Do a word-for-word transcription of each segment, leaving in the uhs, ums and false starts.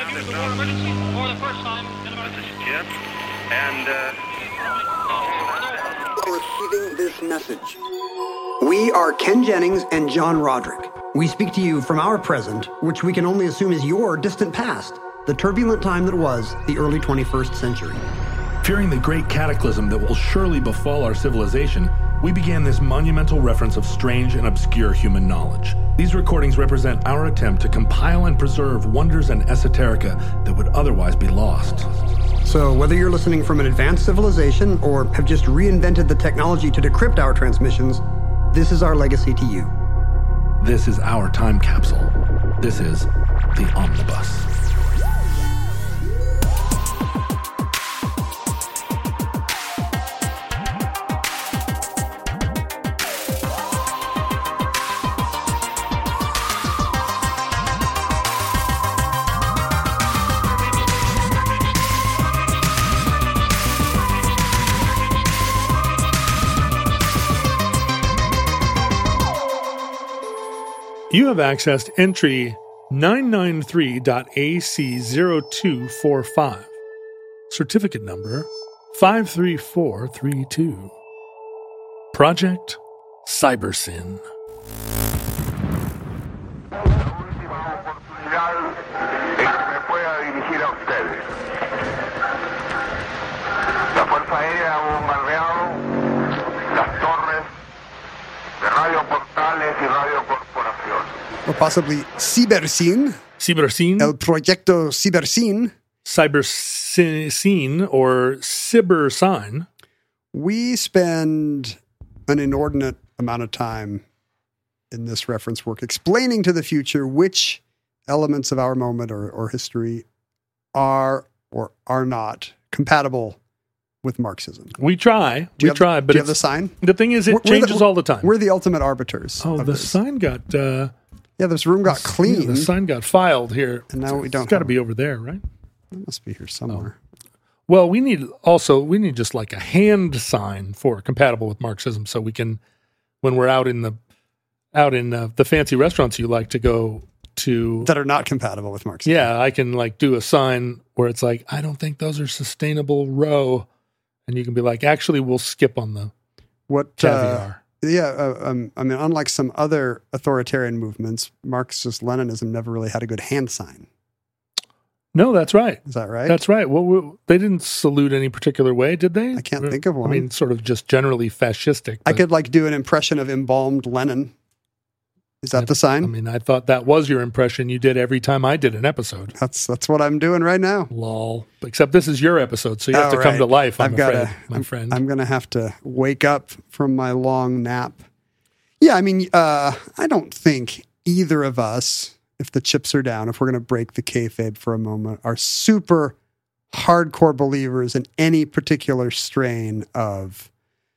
use the word emergency for the first time in about... This is Jim, and, uh... Receiving this message. We are Ken Jennings and John Roderick. We speak to you from our present, which we can only assume is your distant past, the turbulent time that was the early twenty-first century. Fearing the great cataclysm that will surely befall our civilization, we began this monumental reference of strange and obscure human knowledge. These recordings represent our attempt to compile and preserve wonders and esoterica that would otherwise be lost. So whether you're listening from an advanced civilization or have just reinvented the technology to decrypt our transmissions, this is our legacy to you. This is our time capsule. This is the Omnibus. You have accessed entry nine nine three dot A C zero two four five, certificate number five three four three two. Project CyberSyn. La Fuerza Aérea ha bombardeado las torres de Radio Portales y Radio Corporación. Or possibly CyberSyn. CyberSyn. El Proyecto CyberSyn. CyberSyn or CyberSyn. We spend an inordinate amount of time in this reference work explaining to the future which elements of our moment or, or history are or are not compatible with Marxism. We try. Do we have, try, but do you have the sign? The thing is, it we're, changes we're the, all the time. We're the ultimate arbiters. Oh, of the this. sign got... Uh, yeah, this room got clean. Yeah, the sign got filed here. And now we don't It's got to have be over there, right? It must be here somewhere. Oh. Well, we need also, we need just like a hand sign for compatible with Marxism so we can, when we're out in the, out in uh, the fancy restaurants you like to go to. That are not compatible with Marxism. Yeah, I can like do a sign where it's like, I don't think those are sustainable row. And you can be like, actually, we'll skip on the what caviar. Uh, yeah, uh, um, I mean, unlike some other authoritarian movements, Marxist-Leninism never really had a good hand sign. No, that's right. Is that right? That's right. Well, we, they didn't salute any particular way, did they? I can't think of one. I mean, sort of just generally fascistic. I could like do an impression of embalmed Lenin. Is that I, the sign? I mean, I thought that was your impression you did every time I did an episode. That's that's what I'm doing right now. Lol. Except this is your episode, so you have oh, to right. come to life, I'm I've afraid, gotta, my I'm, friend. I'm going to have to wake up from my long nap. Yeah, I mean, uh, I don't think either of us, if the chips are down, if we're going to break the kayfabe for a moment, are super hardcore believers in any particular strain of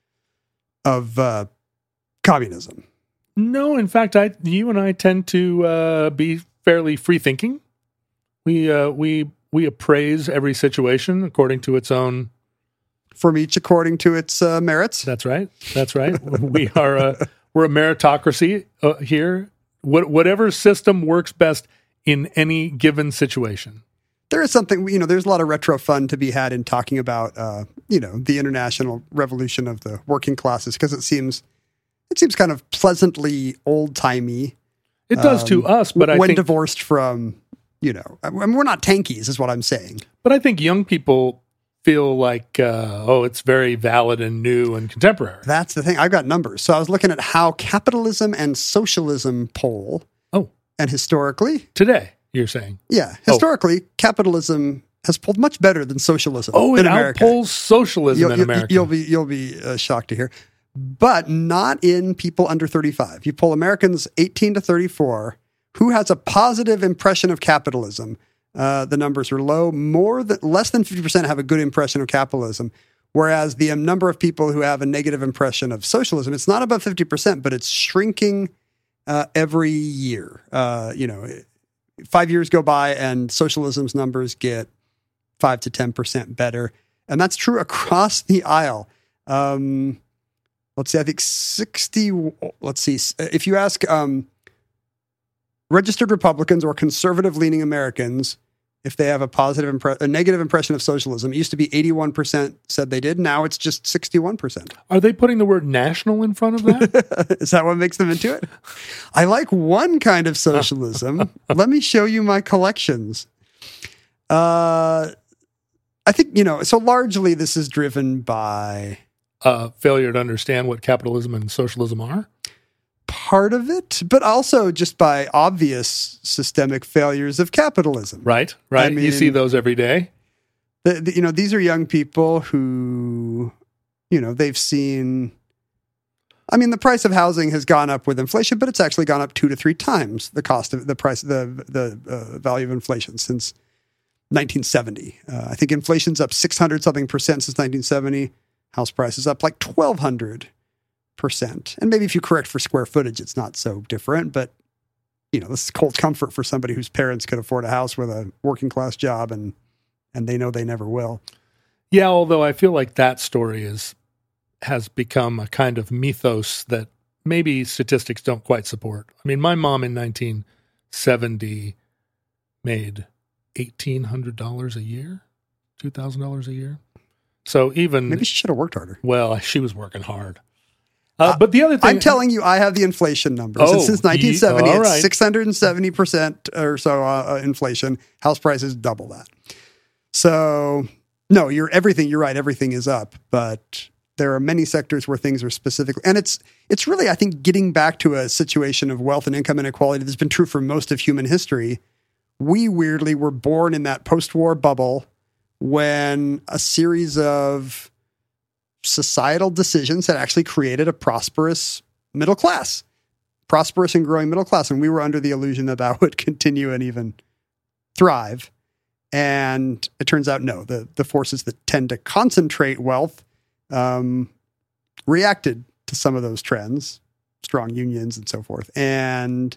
of uh, communism. No, in fact, I, you and I tend to uh, be fairly free thinking. We uh, we we appraise every situation according to its own. From each according to its uh, merits. That's right. That's right. we are a, we're a meritocracy uh, here. What, whatever system works best in any given situation. There is something, you know, there's a lot of retro fun to be had in talking about, uh, you know, the international revolution of the working classes, because it seems, it seems kind of pleasantly old-timey. It does um, to us, but I when think... divorced from, you know, I mean, we're not tankies is what I'm saying. But I think young people feel like, uh, oh, it's very valid and new and contemporary. That's the thing. I've got numbers. So I was looking at how capitalism and socialism poll. Oh. And historically. Today, you're saying. Yeah. Historically, oh. capitalism has polled much better than socialism oh, in it America. outpolls socialism you'll, in you'll, America. You'll be, you'll be uh, shocked to hear. But not in people under thirty-five. You poll Americans eighteen to thirty-four. Who has a positive impression of capitalism? Uh, the numbers are low. More than less than fifty percent have a good impression of capitalism, whereas the um, number of people who have a negative impression of socialism, it's not above fifty percent, but it's shrinking uh, every year. Uh, you know, five years go by and socialism's numbers get five to ten percent better, and that's true across the aisle. Um, let's see, I think sixty. Let's see, if you ask. Um, Registered Republicans or conservative-leaning Americans, if they have a positive, impre- a negative impression of socialism. It used to be eighty-one percent said they did. Now it's just sixty-one percent. Are they putting the word national in front of that? Is that what makes them into it? I like one kind of socialism. Let me show you my collections. Uh, I think, you know, so largely this is driven by... Uh, failure to understand what capitalism and socialism are? Part of it, but also just by obvious systemic failures of capitalism. Right, right. I mean, you see those every day. The, the, you know, these are young people who, you know, they've seen... I mean, the price of housing has gone up with inflation, but it's actually gone up two to three times the cost of the price, the the uh, value of inflation since nineteen seventy. Uh, I think inflation's up six hundred something percent since nineteen seventy. House prices up like twelve hundred percent. And maybe if you correct for square footage, it's not so different. But, you know, this is cold comfort for somebody whose parents could afford a house with a working class job and and they know they never will. Yeah, although I feel like that story is has become a kind of mythos that maybe statistics don't quite support. I mean, my mom in nineteen seventy made eighteen hundred dollars a year, two thousand dollars a year. So even... Maybe she should have worked harder. Well, she was working hard. Uh, but the other thing... I'm telling you, I have the inflation numbers. Oh, and since nineteen seventy, ye, it's right. six hundred seventy percent or so uh, inflation. House prices double that. So, no, you're everything. You're right. Everything is up. But there are many sectors where things are specifically... And it's it's really, I think, getting back to a situation of wealth and income inequality that's been true for most of human history. We weirdly were born in that post-war bubble when a series of societal decisions had actually created a prosperous middle class, prosperous and growing middle class. And we were under the illusion that that would continue and even thrive. And it turns out, no, the, the forces that tend to concentrate wealth um, reacted to some of those trends, strong unions and so forth. And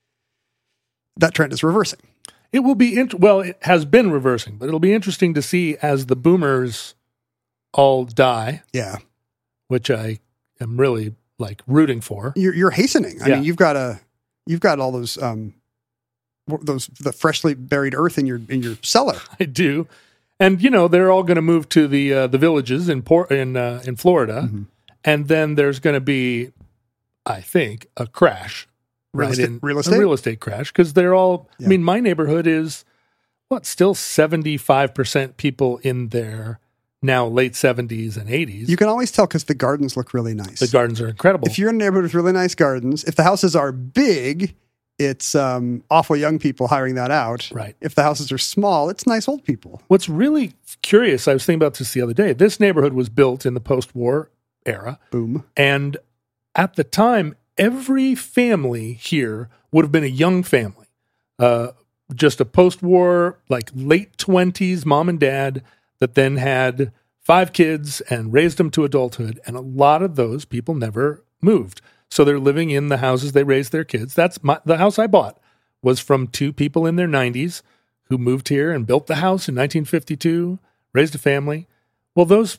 that trend is reversing. It will be, int- well, it has been reversing, but it'll be interesting to see as the boomers all die. Yeah. Which I am really like rooting for. You're, you're hastening. I Yeah. mean, you've got a, you've got all those, um, those, the freshly buried earth in your, in your cellar. I do. And, you know, they're all going to move to the, uh, the villages in Port, in, uh, in Florida. Mm-hmm. And then there's going to be, I think, a crash. Real right estate- in, real estate? A real estate crash. Because they're all, Yeah. I mean, my neighborhood is, what, still seventy-five percent people in their now late seventies and eighties. You can always tell because the gardens look really nice. The gardens are incredible. If you're in a neighborhood with really nice gardens, if the houses are big, it's um, awful young people hiring that out. Right. If the houses are small, it's nice old people. What's really curious, I was thinking about this the other day. This neighborhood was built in the post-war era. Boom. And at the time, every family here would have been a young family. Uh, just a post-war, like late twenties mom and dad that then had five kids and raised them to adulthood. And a lot of those people never moved. So they're living in the houses they raised their kids. That's my, the house I bought was from two people in their nineties who moved here and built the house in nineteen fifty-two, raised a family. Well, those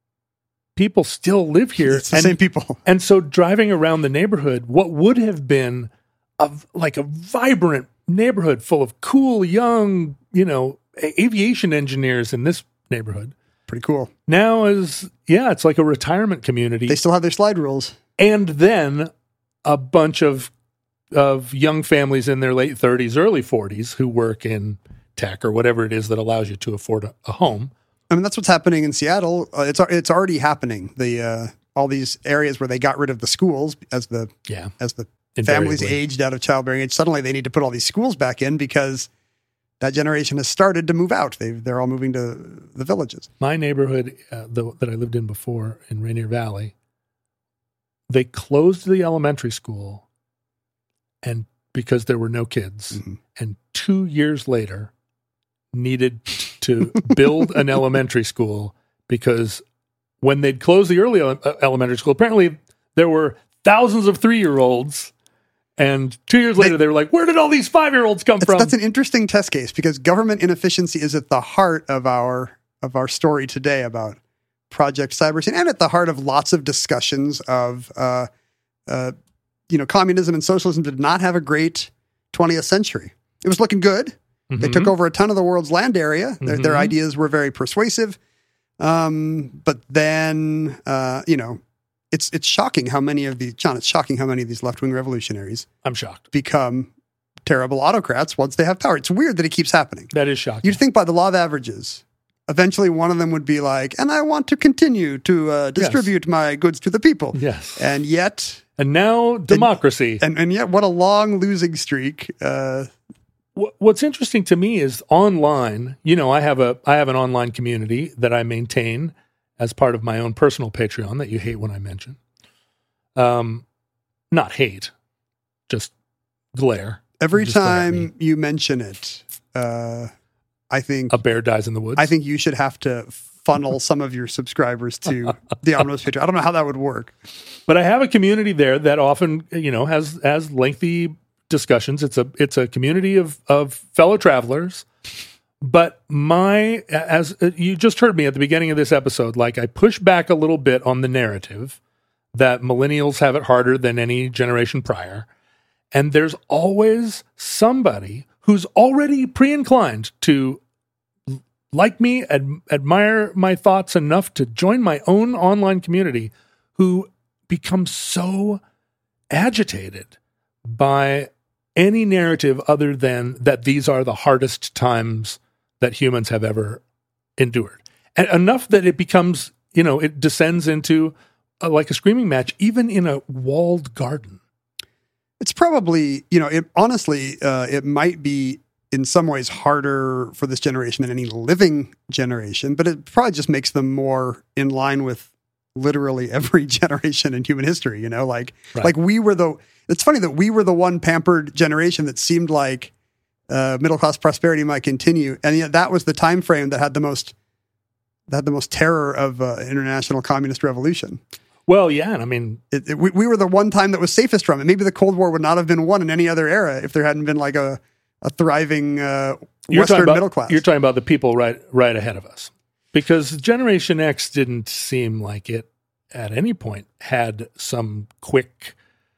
people still live here. It's the and, same people. And so driving around the neighborhood, what would have been a, like a vibrant neighborhood full of cool, young, you know, aviation engineers in this neighborhood. Pretty cool. Now is, yeah, it's like a retirement community. They still have their slide rules. And then a bunch of of young families in their late thirties, early forties who work in tech or whatever it is that allows you to afford a, a home. I mean, that's what's happening in Seattle. Uh, it's it's already happening. The uh, all these areas where they got rid of the schools as the Yeah. as the Invariably. families aged out of childbearing age. Suddenly, they need to put all these schools back in because that generation has started to move out. They they're all moving to the villages. My neighborhood uh, the, that I lived in before in Rainier Valley, they closed the elementary school, and because there were no kids, Mm-hmm. and two years later needed to build an elementary school because when they'd closed the early ele- elementary school, apparently there were thousands of three-year-olds, and two years later they, they were like, where did all these five-year-olds come That's, from? that's an interesting test case because government inefficiency is at the heart of our of our story today about Project Cybersyn, and at the heart of lots of discussions of, uh, uh, you know, communism and socialism did not have a great twentieth century. It was looking good. They Mm-hmm. took over a ton of the world's land area. Their, their Mhm. ideas were very persuasive. Um, but then, uh, you know, it's it's shocking how many of these, John, it's shocking how many of these left-wing revolutionaries I'm shocked. become terrible autocrats once they have power. It's weird that it keeps happening. That is shocking. You'd think by the law of averages, eventually one of them would be like, and I want to continue to uh, distribute my goods to the people. Yes. And yet, And now democracy. and, and yet what a long losing streak. Uh, Wh- What's interesting to me is online, you know, I have a I have an online community that I maintain as part of my own personal Patreon that you hate when I mention. Um, not hate, just glare. every Just glare at time me. you mention it, uh, I think A bear dies in the woods. I think you should have to funnel some of your subscribers to the Omnibus Patreon. I don't know how that would work. But I have a community there that often, you know, has has lengthy discussions. It's a it's a community of of fellow travelers. But my as you just heard me at the beginning of this episode, like I push back a little bit on the narrative that millennials have it harder than any generation prior. And there's always somebody who's already pre-inclined to like me, ad- admire my thoughts enough to join my own online community, who becomes so agitated by any narrative other than that these are the hardest times that humans have ever endured. And enough that it becomes, you know, it descends into a, like a screaming match, even in a walled garden. It's probably, you know, it honestly, uh, it might be in some ways harder for this generation than any living generation, but it probably just makes them more in line with literally every generation in human history, you know, like, Right. like we were the, it's funny that we were the one pampered generation that seemed like uh, middle-class prosperity might continue. And yet that was the time frame that had the most, that had the most terror of uh, international communist revolution. Well, yeah, and I mean, It, it, we, we were the one time that was safest from it. Maybe the Cold War would not have been won in any other era if there hadn't been like a, a thriving uh, you're Western talking about, middle class. You're talking about the people right right ahead of us. Because Generation X didn't seem like it at any point had some quick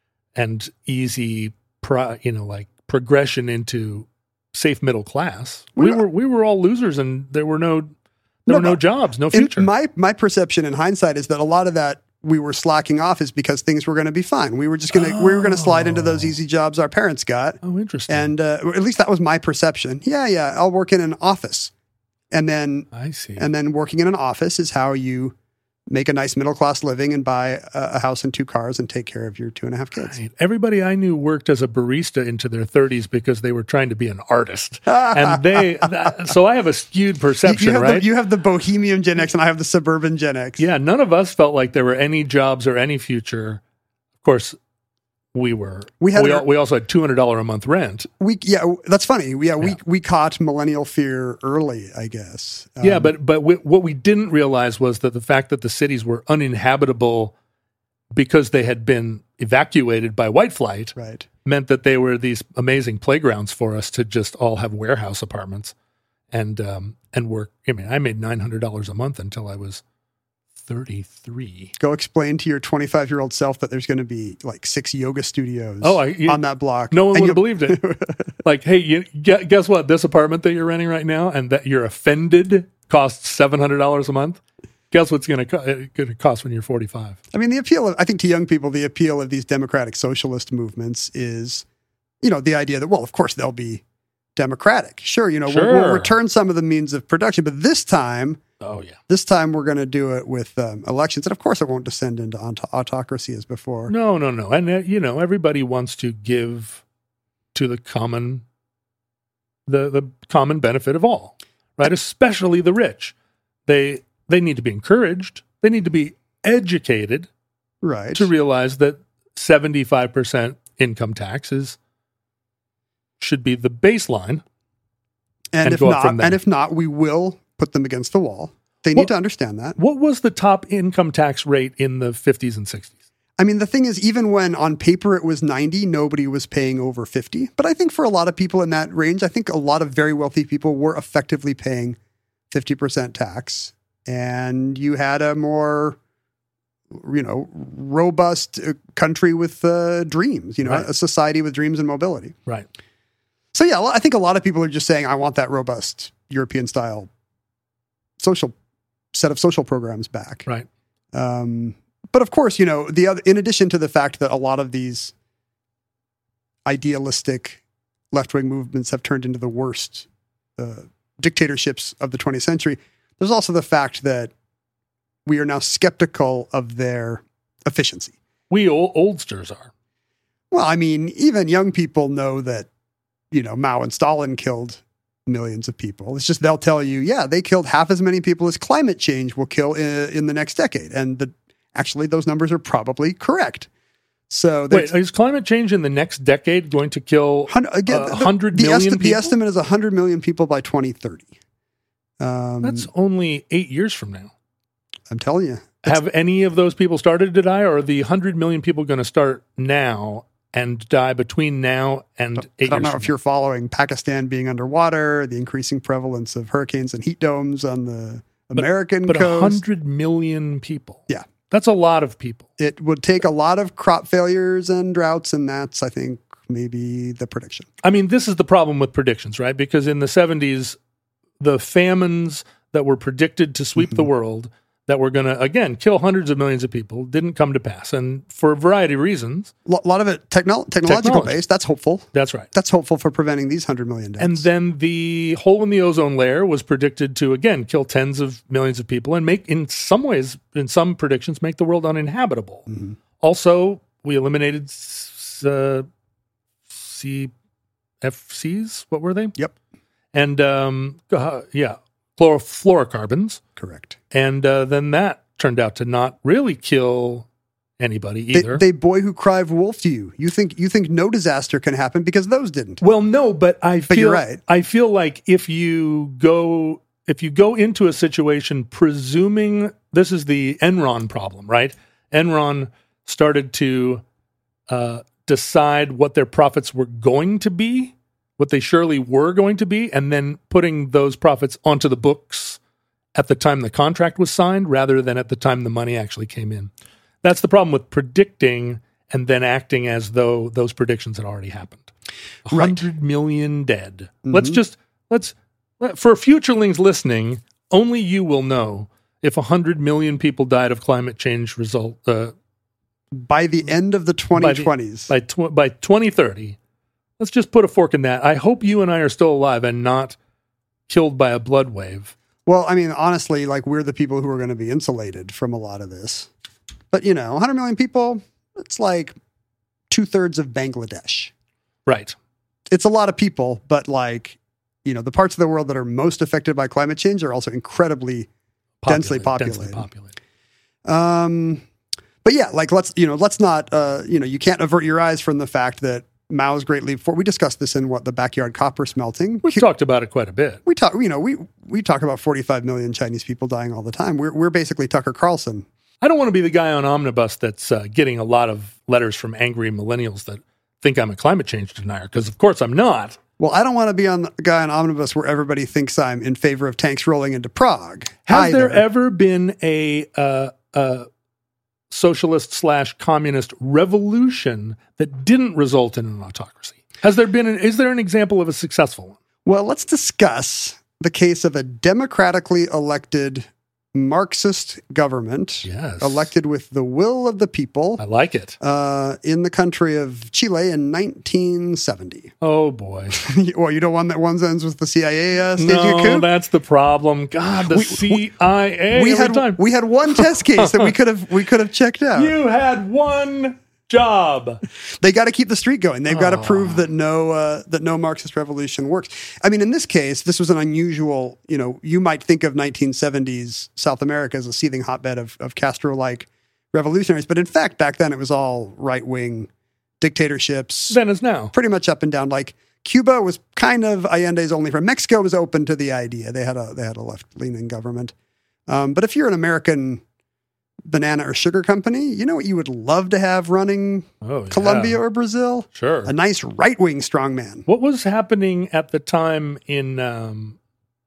and easy, pro, you know, like progression into safe middle class. We We're- were we were all losers, and there were no there No, were no no. jobs, no In future. my my perception in hindsight is that a lot of that we were slacking off is because things were going to be fine. We were just going to we were going to slide into those easy jobs our parents got, oh, interesting. and uh, or at least that was my perception. Yeah, yeah, I'll work in an office, and then I see. and then working in an office is how you make a nice middle class living and buy a, a house and two cars and take care of your two and a half kids. Right. Everybody I knew worked as a barista into their thirties because they were trying to be an artist, and they. That, so I have a skewed You, perception, you have right? the, you have the bohemian Gen X and I have the suburban Gen X. Yeah, none of us felt like there were any jobs or any future. Of course, we were. We had We, our- al- we also had two hundred dollar a month rent. We yeah, that's funny. Yeah, we Yeah. we caught millennial fear early, I guess. Um, yeah, but but we, what we didn't realize was that the fact that the cities were uninhabitable because they had been evacuated by white flight right. meant that they were these amazing playgrounds for us to just all have warehouse apartments and um, and work. I mean, I made nine hundred dollars a month until I was thirty-three. Go explain to your twenty-five year old self that there's going to be like six yoga studios Oh, I- you- on that block. No one And would have you'll- believed it. Like, hey, you, gu- guess what? This apartment that you're renting right now and that you're offended costs seven hundred dollars a month. Guess what's going to co- going to cost when you're forty-five? I mean, the appeal of, I think to young people, the appeal of these democratic socialist movements is, you know, the idea that, well, of course they'll be democratic. Sure, you know, we'll, we'll Sure. return some of the means of production, but this time, Oh yeah. this time we're going to do it with um, elections. And of course it won't descend into auto- autocracy as before. No, no, no. And uh, you know, everybody wants to give to the common the the common benefit of all, right? Especially the rich. They they need to be encouraged. They need to be educated Right. to realize that seventy-five percent income tax is should be the baseline. And, and if go up from not, there. and if not, we will put them against the wall. They need Well- to understand that. What was the top income tax rate in the fifties and sixties? I mean, the thing is, even when on paper it was ninety, nobody was paying over fifty. But I think for a lot of people in that range, I think a lot of very wealthy people were effectively paying fifty percent tax. And you had a more, you know, robust uh, country with uh, dreams, you know, Right. a society with dreams and mobility. Right. So yeah, I think a lot of people are just saying, I want that robust European style social set of social programs back. Right. Um, but of course, you know, the other, in addition to the fact that a lot of these idealistic left-wing movements have turned into the worst uh, dictatorships of the twentieth century, there's also the fact that we are now skeptical of their efficiency. We old, oldsters are. Well, I mean, even young people know that, you know, Mao and Stalin killed millions of people. It's just they'll tell you, yeah, they killed half as many people as climate change will kill in, in the next decade. And the, actually, those numbers are probably correct. So wait, is climate change in the next decade going to kill again, uh, the, one hundred the, million esti- people? The estimate is one hundred million people by twenty thirty. Um, That's only eight years from now. I'm telling you. Have any of those people started to die, or are the one hundred million people going to start now and die between now and eight years I don't know from if now? you're following Pakistan being underwater, the increasing prevalence of hurricanes and heat domes on the American But coast. one hundred million people. Yeah. That's a lot of people. It would take a lot of crop failures and droughts, and that's, I think, maybe the prediction. I mean, this is the problem with predictions, right? Because in the seventies, the famines that were predicted to sweep Mm-hmm. the world, that were going to, again, kill hundreds of millions of people, didn't come to pass. And for a variety of reasons. A lot of it techno- technological Technology. based. That's hopeful. That's right. That's hopeful for preventing these one hundred million deaths. And then the hole in the ozone layer was predicted to, again, kill tens of millions of people and make, in some ways, in some predictions, make the world uninhabitable. Mm-hmm. Also, we eliminated uh, C F Cs. What were they? Yep. And, um, uh, yeah, chlorofluorocarbons. Correct. And uh, then that turned out to not really kill anybody They, either. they boy who cried wolf to you. You think you think no disaster can happen because those didn't. Well, no, but I feel you're right. I feel like if you go if you go into a situation presuming this is the Enron problem, right? Enron started to uh, decide what their profits were going to be, what they surely were going to be, and then putting those profits onto the books at the time the contract was signed rather than at the time the money actually came in. That's the problem with predicting and then acting as though those predictions had already happened. one hundred million dead. Mm-hmm. Let's just, let's, for futurelings listening, only you will know if one hundred million people died of climate change result. Uh, by the end of the twenty twenties. By, the, by, tw- by twenty thirty. Let's just put a fork in that. I hope you and I are still alive and not killed by a blood wave. Well, I mean, honestly, like we're the people who are going to be insulated from a lot of this. But, you know, one hundred million people, it's like two thirds of Bangladesh. Right. It's a lot of people, but like, you know, the parts of the world that are most affected by climate change are also incredibly Populated, densely populated. Densely populated. Um, but yeah, like let's, you know, let's not, uh, you know, you can't avert your eyes from the fact that Mao's Great Leap Forward. We discussed this in what the backyard copper smelting. We've talked about it quite a bit. We talk, you know, we we talk about forty-five million Chinese people dying all the time. We're we're basically Tucker Carlson. I don't want to be the guy on Omnibus that's uh, getting a lot of letters from angry millennials that think I'm a climate change denier, because of course I'm not. Well, I don't want to be on the guy on Omnibus where everybody thinks I'm in favor of tanks rolling into Prague. Has either. there ever been a uh, uh, socialist slash communist revolution that didn't result in an autocracy? Has there been? An, is there an example of a successful one? Well, let's discuss the case of a democratically elected Marxist government, yes. elected with the will of the people. I like it. Uh, in the country of Chile in nineteen seventy. Oh, boy. Well, you don't want that one ends with the C I A uh, staging no, a coup? that's the problem. God, the We- C I A we every had time. we had one test case that we could have we could have checked out. You had one job. They got to keep the streak going. They've got to prove that no uh, that no Marxist revolution works. I mean, in this case, this was an unusual. You know, you might think of nineteen seventies South America as a seething hotbed of, of Castro-like revolutionaries, but in fact, back then it was all right wing dictatorships. Then as now. Pretty much up and down. Like Cuba was kind of Allende's only friend. Mexico was open to the idea. They had a they had a left leaning government. Um, but if you're an American banana or sugar company, you know what you would love to have running Oh, yeah. Colombia or Brazil? Sure. A nice right-wing strongman. What was happening at the time in um,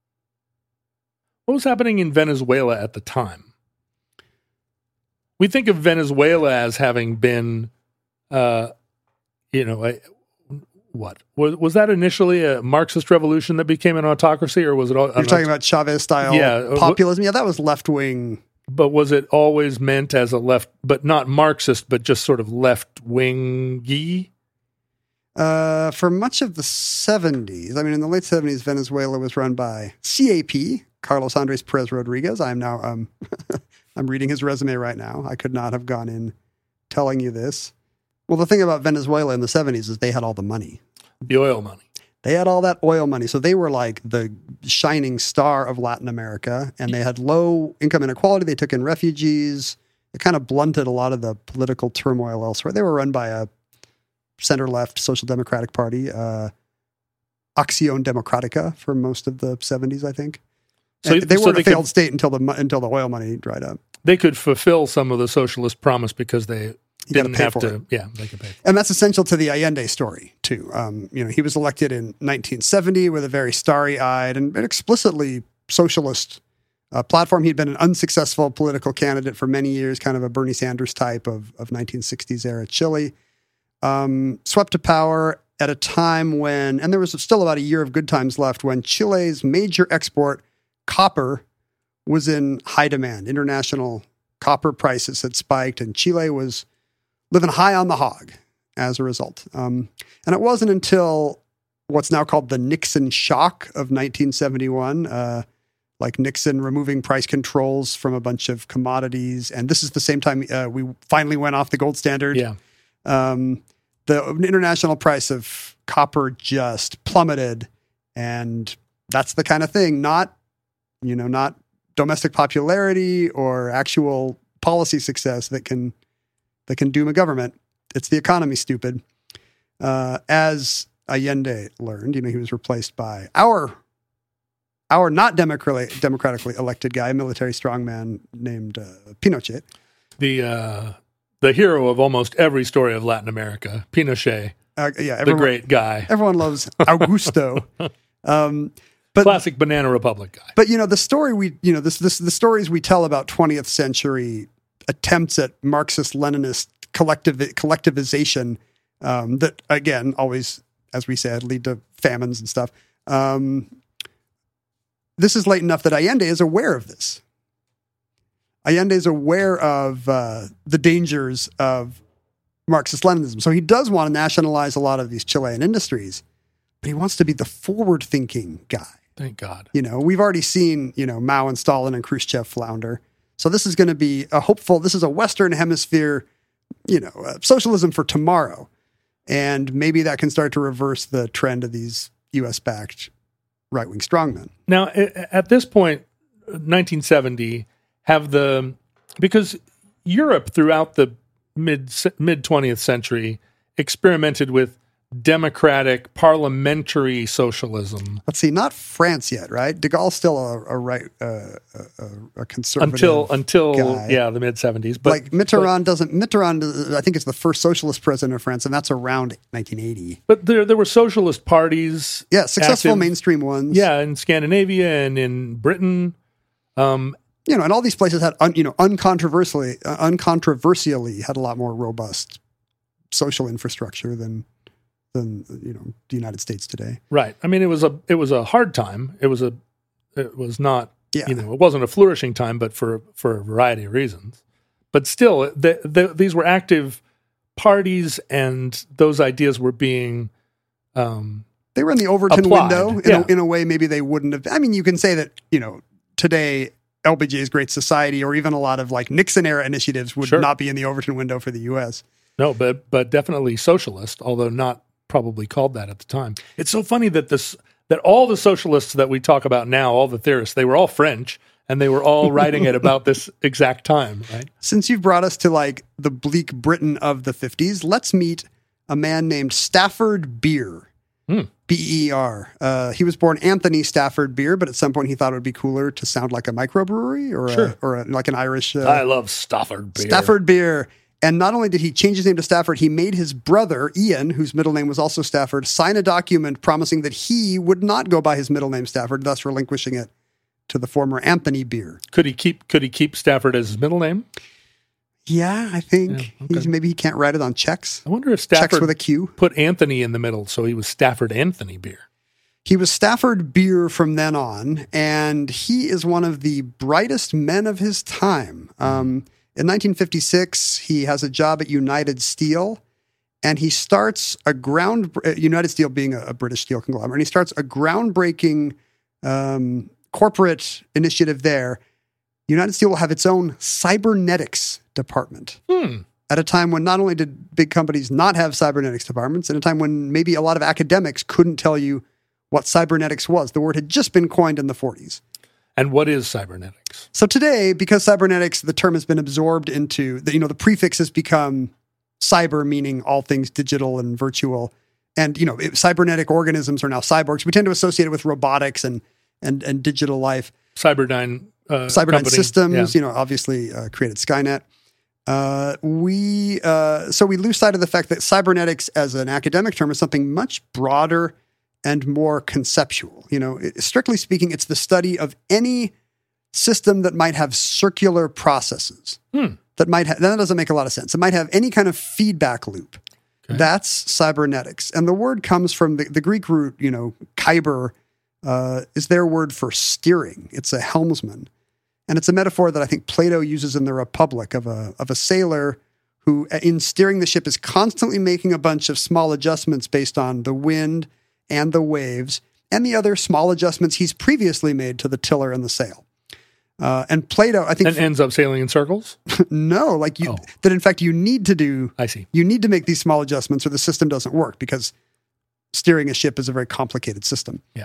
what was happening in Venezuela at the time? We think of Venezuela as having been, uh, you know, a, what? Was, was that initially a Marxist revolution that became an autocracy, or was it all... You're talking about Chavez-style Yeah, populism? Yeah, that was left-wing. But was it always meant as a left, but not Marxist, but just sort of left-wing-y? Uh, for much of the seventies, I mean, in the late seventies, Venezuela was run by C A P, Carlos Andres Perez Rodriguez. I'm now, um, I'm reading his resume right now. I could not have gone in telling you this. Well, the thing about Venezuela in the seventies is they had all the money. The oil money. They had all that oil money. So they were like the shining star of Latin America, and they had low income inequality. They took in refugees. It kind of blunted a lot of the political turmoil elsewhere. They were run by a center-left Social Democratic Party, uh, Acción Democrática for most of the seventies, I think. So And they so weren't they a failed could, state until the until the oil money dried up. They could fulfill some of the socialist promise because they You gotta didn't pay have for to. it. Yeah, they could pay. And that's essential to the Allende story, too. Um, you know, he was elected in nineteen seventy with a very starry-eyed and explicitly socialist uh, platform. He'd been an unsuccessful political candidate for many years, kind of a Bernie Sanders type of, of nineteen sixties era Chile. Um, swept to power at a time when, and there was still about a year of good times left, when Chile's major export, copper, was in high demand. International copper prices had spiked, and Chile was living high on the hog as a result. Um, and it wasn't until what's now called the Nixon shock of nineteen seventy-one, uh, like Nixon removing price controls from a bunch of commodities. And this is the same time uh, we finally went off the gold standard. Yeah. Um, the international price of copper just plummeted. And that's the kind of thing, not, you know, not domestic popularity or actual policy success that can that can doom a government. It's the economy, stupid. Uh, as Allende learned, you know, he was replaced by our our not democratically democratically elected guy, a military strongman named uh, Pinochet. The uh, the hero of almost every story of Latin America, Pinochet, Uh, yeah, the everyone, great guy, everyone loves Augusto. um, but classic Banana Republic guy. But you know, the story we, you know, this, this, the stories we tell about twentieth century attempts at Marxist-Leninist collective collectivization um, that, again, always, as we said, lead to famines and stuff. Um, this is late enough that Allende is aware of this. Allende is aware of uh, the dangers of Marxist-Leninism. So he does want to nationalize a lot of these Chilean industries, but he wants to be the forward-thinking guy. Thank God. You know, we've already seen, you know, Mao and Stalin and Khrushchev flounder. So this is going to be a hopeful, this is a Western Hemisphere, you know, uh, socialism for tomorrow. And maybe that can start to reverse the trend of these U S-backed right-wing strongmen. Now, at this point, nineteen seventy, have the, because Europe throughout the mid mid twentieth century experimented with democratic parliamentary socialism. Let's see, not France yet, right? De Gaulle's still a, a right, uh, a, a conservative until until guy. yeah the mid seventies. But like Mitterrand but, doesn't Mitterrand, I think it's the first socialist president of France, and that's around nineteen eighty. But there there were socialist parties, yeah, successful active, mainstream ones, yeah, in Scandinavia and in Britain. Um, you know, and all these places had, un, you know, uncontroversially, uh, uncontroversially had a lot more robust social infrastructure than. than you know the United States today. Right. I mean, it was a it was a hard time. It was a it was not yeah. you know it wasn't a flourishing time, but for for a variety of reasons. But still, the, the, these were active parties, and those ideas were being um, they were in the Overton applied. window in, yeah. a, in a way maybe they wouldn't have. I mean, you can say that you know today L B J's Great Society or even a lot of like Nixon era initiatives would sure. not be in the Overton window for the U S. No, but but definitely socialist, although not probably called that at the time. It's so funny that this that all the socialists that we talk about now, all the theorists, they were all French, and they were all writing at about this exact time, right? Since you've brought us to like the bleak Britain of the fifties, let's meet a man named Stafford Beer. Hmm. B E R. Uh, he was born Anthony Stafford Beer, but at some point he thought it would be cooler to sound like a microbrewery or sure. a, or a, like an Irish. Uh, I love Stafford Beer. Stafford Beer. And not only did he change his name to Stafford, he made his brother, Ian, whose middle name was also Stafford, sign a document promising that he would not go by his middle name Stafford, thus relinquishing it to the former Anthony Beer. Could he keep Could he keep Stafford as his middle name? Yeah, I think Yeah, okay. he's, maybe he can't write it on checks. I wonder if Checks Stafford with a Q. put Anthony in the middle, so he was Stafford Anthony beer. He was Stafford Beer from then on, and he is one of the brightest men of his time. Um, in nineteen fifty-six, he has a job at United Steel, and he starts a ground, uh, United Steel being a, a British steel conglomerate, and he starts a groundbreaking um, corporate initiative there. United Steel will have its own cybernetics department. Hmm. At a time when not only did big companies not have cybernetics departments, at a time when maybe a lot of academics couldn't tell you what cybernetics was. The word had just been coined in the forties. And what is cybernetics? So today, because cybernetics, the term has been absorbed into, the, you know, the prefix has become cyber, meaning all things digital and virtual. And, you know, it, cybernetic organisms are now cyborgs. We tend to associate it with robotics and and and digital life. Cyberdyne uh, Cyberdyne company. Systems, Yeah. you know, obviously uh, created Skynet. Uh, we uh, so we lose sight of the fact that cybernetics, as an academic term, is something much broader and more conceptual. You know, it, strictly speaking, it's the study of any system that might have circular processes. Hmm. That might ha- that doesn't make a lot of sense. It might have any kind of feedback loop. Okay. That's cybernetics, and the word comes from the, the Greek root. You know, kyber uh, is their word for steering. It's a helmsman. And it's a metaphor that I think Plato uses in the Republic of a of a sailor who, in steering the ship, is constantly making a bunch of small adjustments based on the wind and the waves and the other small adjustments he's previously made to the tiller and the sail. Uh, and Plato, I think, And ends up sailing in circles? no, like you, Oh. that in fact you need to do. I see. You need to make these small adjustments, or the system doesn't work, because steering a ship is a very complicated system. Yeah.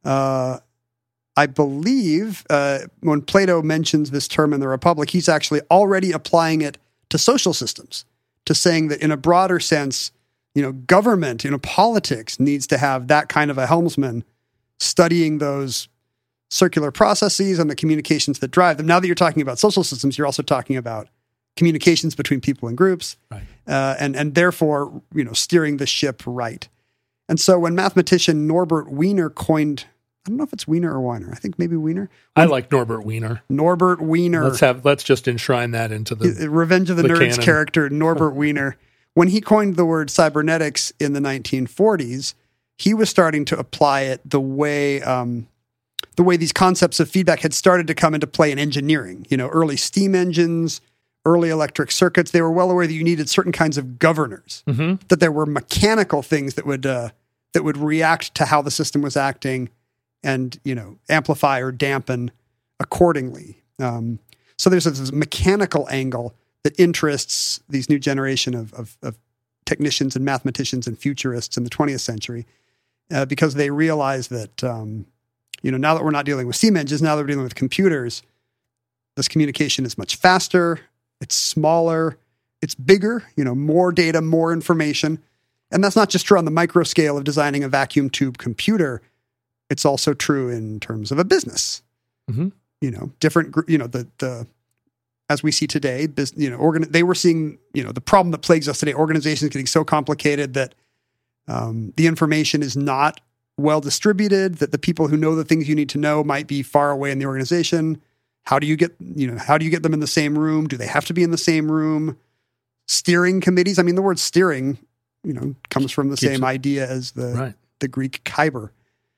Uh, I believe uh, when Plato mentions this term in the Republic, he's actually already applying it to social systems, to saying that in a broader sense, you know, government, you know, politics needs to have that kind of a helmsman studying those circular processes and the communications that drive them. Now that you're talking about social systems, you're also talking about communications between people and groups, Right. uh, and and therefore, you know, steering the ship right. And so when mathematician Norbert Wiener coined, I don't know if it's Wiener or Weiner, I think maybe Wiener. I like Norbert Wiener. Norbert Wiener, Let's have let's just enshrine that into the Revenge of the, the Nerds canon. character, Norbert Wiener. When he coined the word cybernetics in the nineteen forties, he was starting to apply it the way um, the way these concepts of feedback had started to come into play in engineering. You know, early steam engines, early electric circuits. They were well aware that you needed certain kinds of governors, Mm-hmm. that there were mechanical things that would uh, that would react to how the system was acting, and, you know, amplify or dampen accordingly. Um, so there's this mechanical angle that interests these new generation of, of, of technicians and mathematicians and futurists in the twentieth century, uh, because they realize that, um, you know, now that we're not dealing with steam engines, now that we're dealing with computers, this communication is much faster, it's smaller, it's bigger, you know, more data, more information. And that's not just true on the micro scale of designing a vacuum tube computer. It's also true in terms of a business. Mhm. You know, different, gr- you know, the, the, as we see today, bus- you know, organ- they were seeing, you know, the problem that plagues us today, organizations getting so complicated that um, the information is not well distributed, that the people who know the things you need to know might be far away in the organization. How do you get, you know, how do you get them in the same room? Do they have to be in the same room? Steering committees. I mean, the word steering, you know, comes from the Keeps same it- idea as the, Right. the Greek kyber.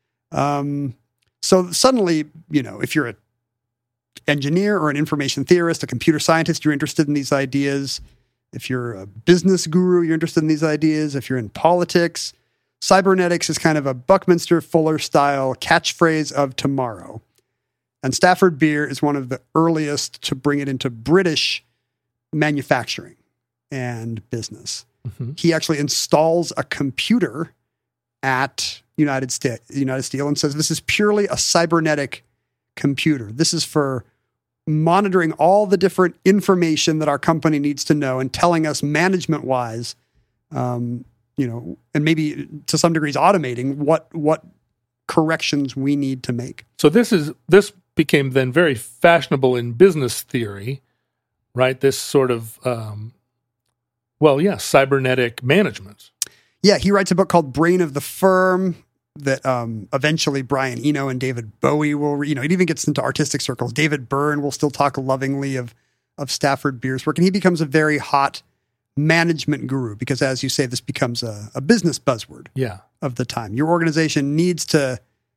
Um, so suddenly, you know, if you're an engineer or an information theorist, a computer scientist, you're interested in these ideas. If you're a business guru, you're interested in these ideas. If you're in politics, cybernetics is kind of a Buckminster Fuller style catchphrase of tomorrow. And Stafford Beer is one of the earliest to bring it into British manufacturing and business. Mhm. He actually installs a computer at United Sta- United Steel and says, this is purely a cybernetic computer. This is for monitoring all the different information that our company needs to know and telling us management-wise, um, you know, and maybe to some degrees automating what what corrections we need to make. So this is this became then very fashionable in business theory, right? This sort of um, well, yeah, cybernetic management. Yeah, he writes a book called Brain of the Firm that um, eventually Brian Eno and David Bowie will, re- you know, it even gets into artistic circles. David Byrne will still talk lovingly of of Stafford Beer's work, and he becomes a very hot management guru because, as you say, this becomes a, a business buzzword Yeah. of the time. Your organization needs to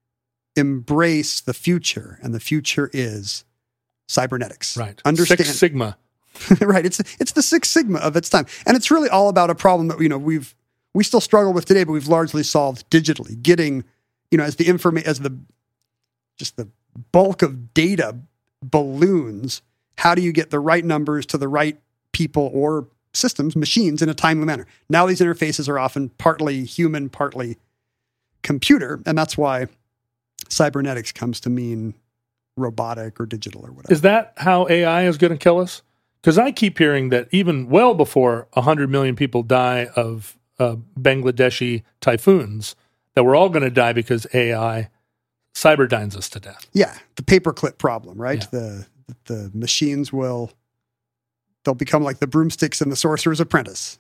embrace the future, and the future is cybernetics. Right. Understand, Six Sigma. right? It's it's the Six Sigma of its time, and it's really all about a problem that you know we've we still struggle with today, but we've largely solved digitally. Getting you know as the informa- as the just the bulk of data balloons, how do you get the right numbers to the right people or systems, machines, in a timely manner? Now these interfaces are often partly human, partly computer, and that's why cybernetics comes to mean robotic or digital or whatever. Is that how A I is going to kill us? Because I keep hearing that even well before one hundred million people die of uh, Bangladeshi typhoons, that we're all going to die because A I cyberdynes us to death. Yeah, the paperclip problem, right? Yeah. The the machines will they'll become like the broomsticks in the Sorcerer's Apprentice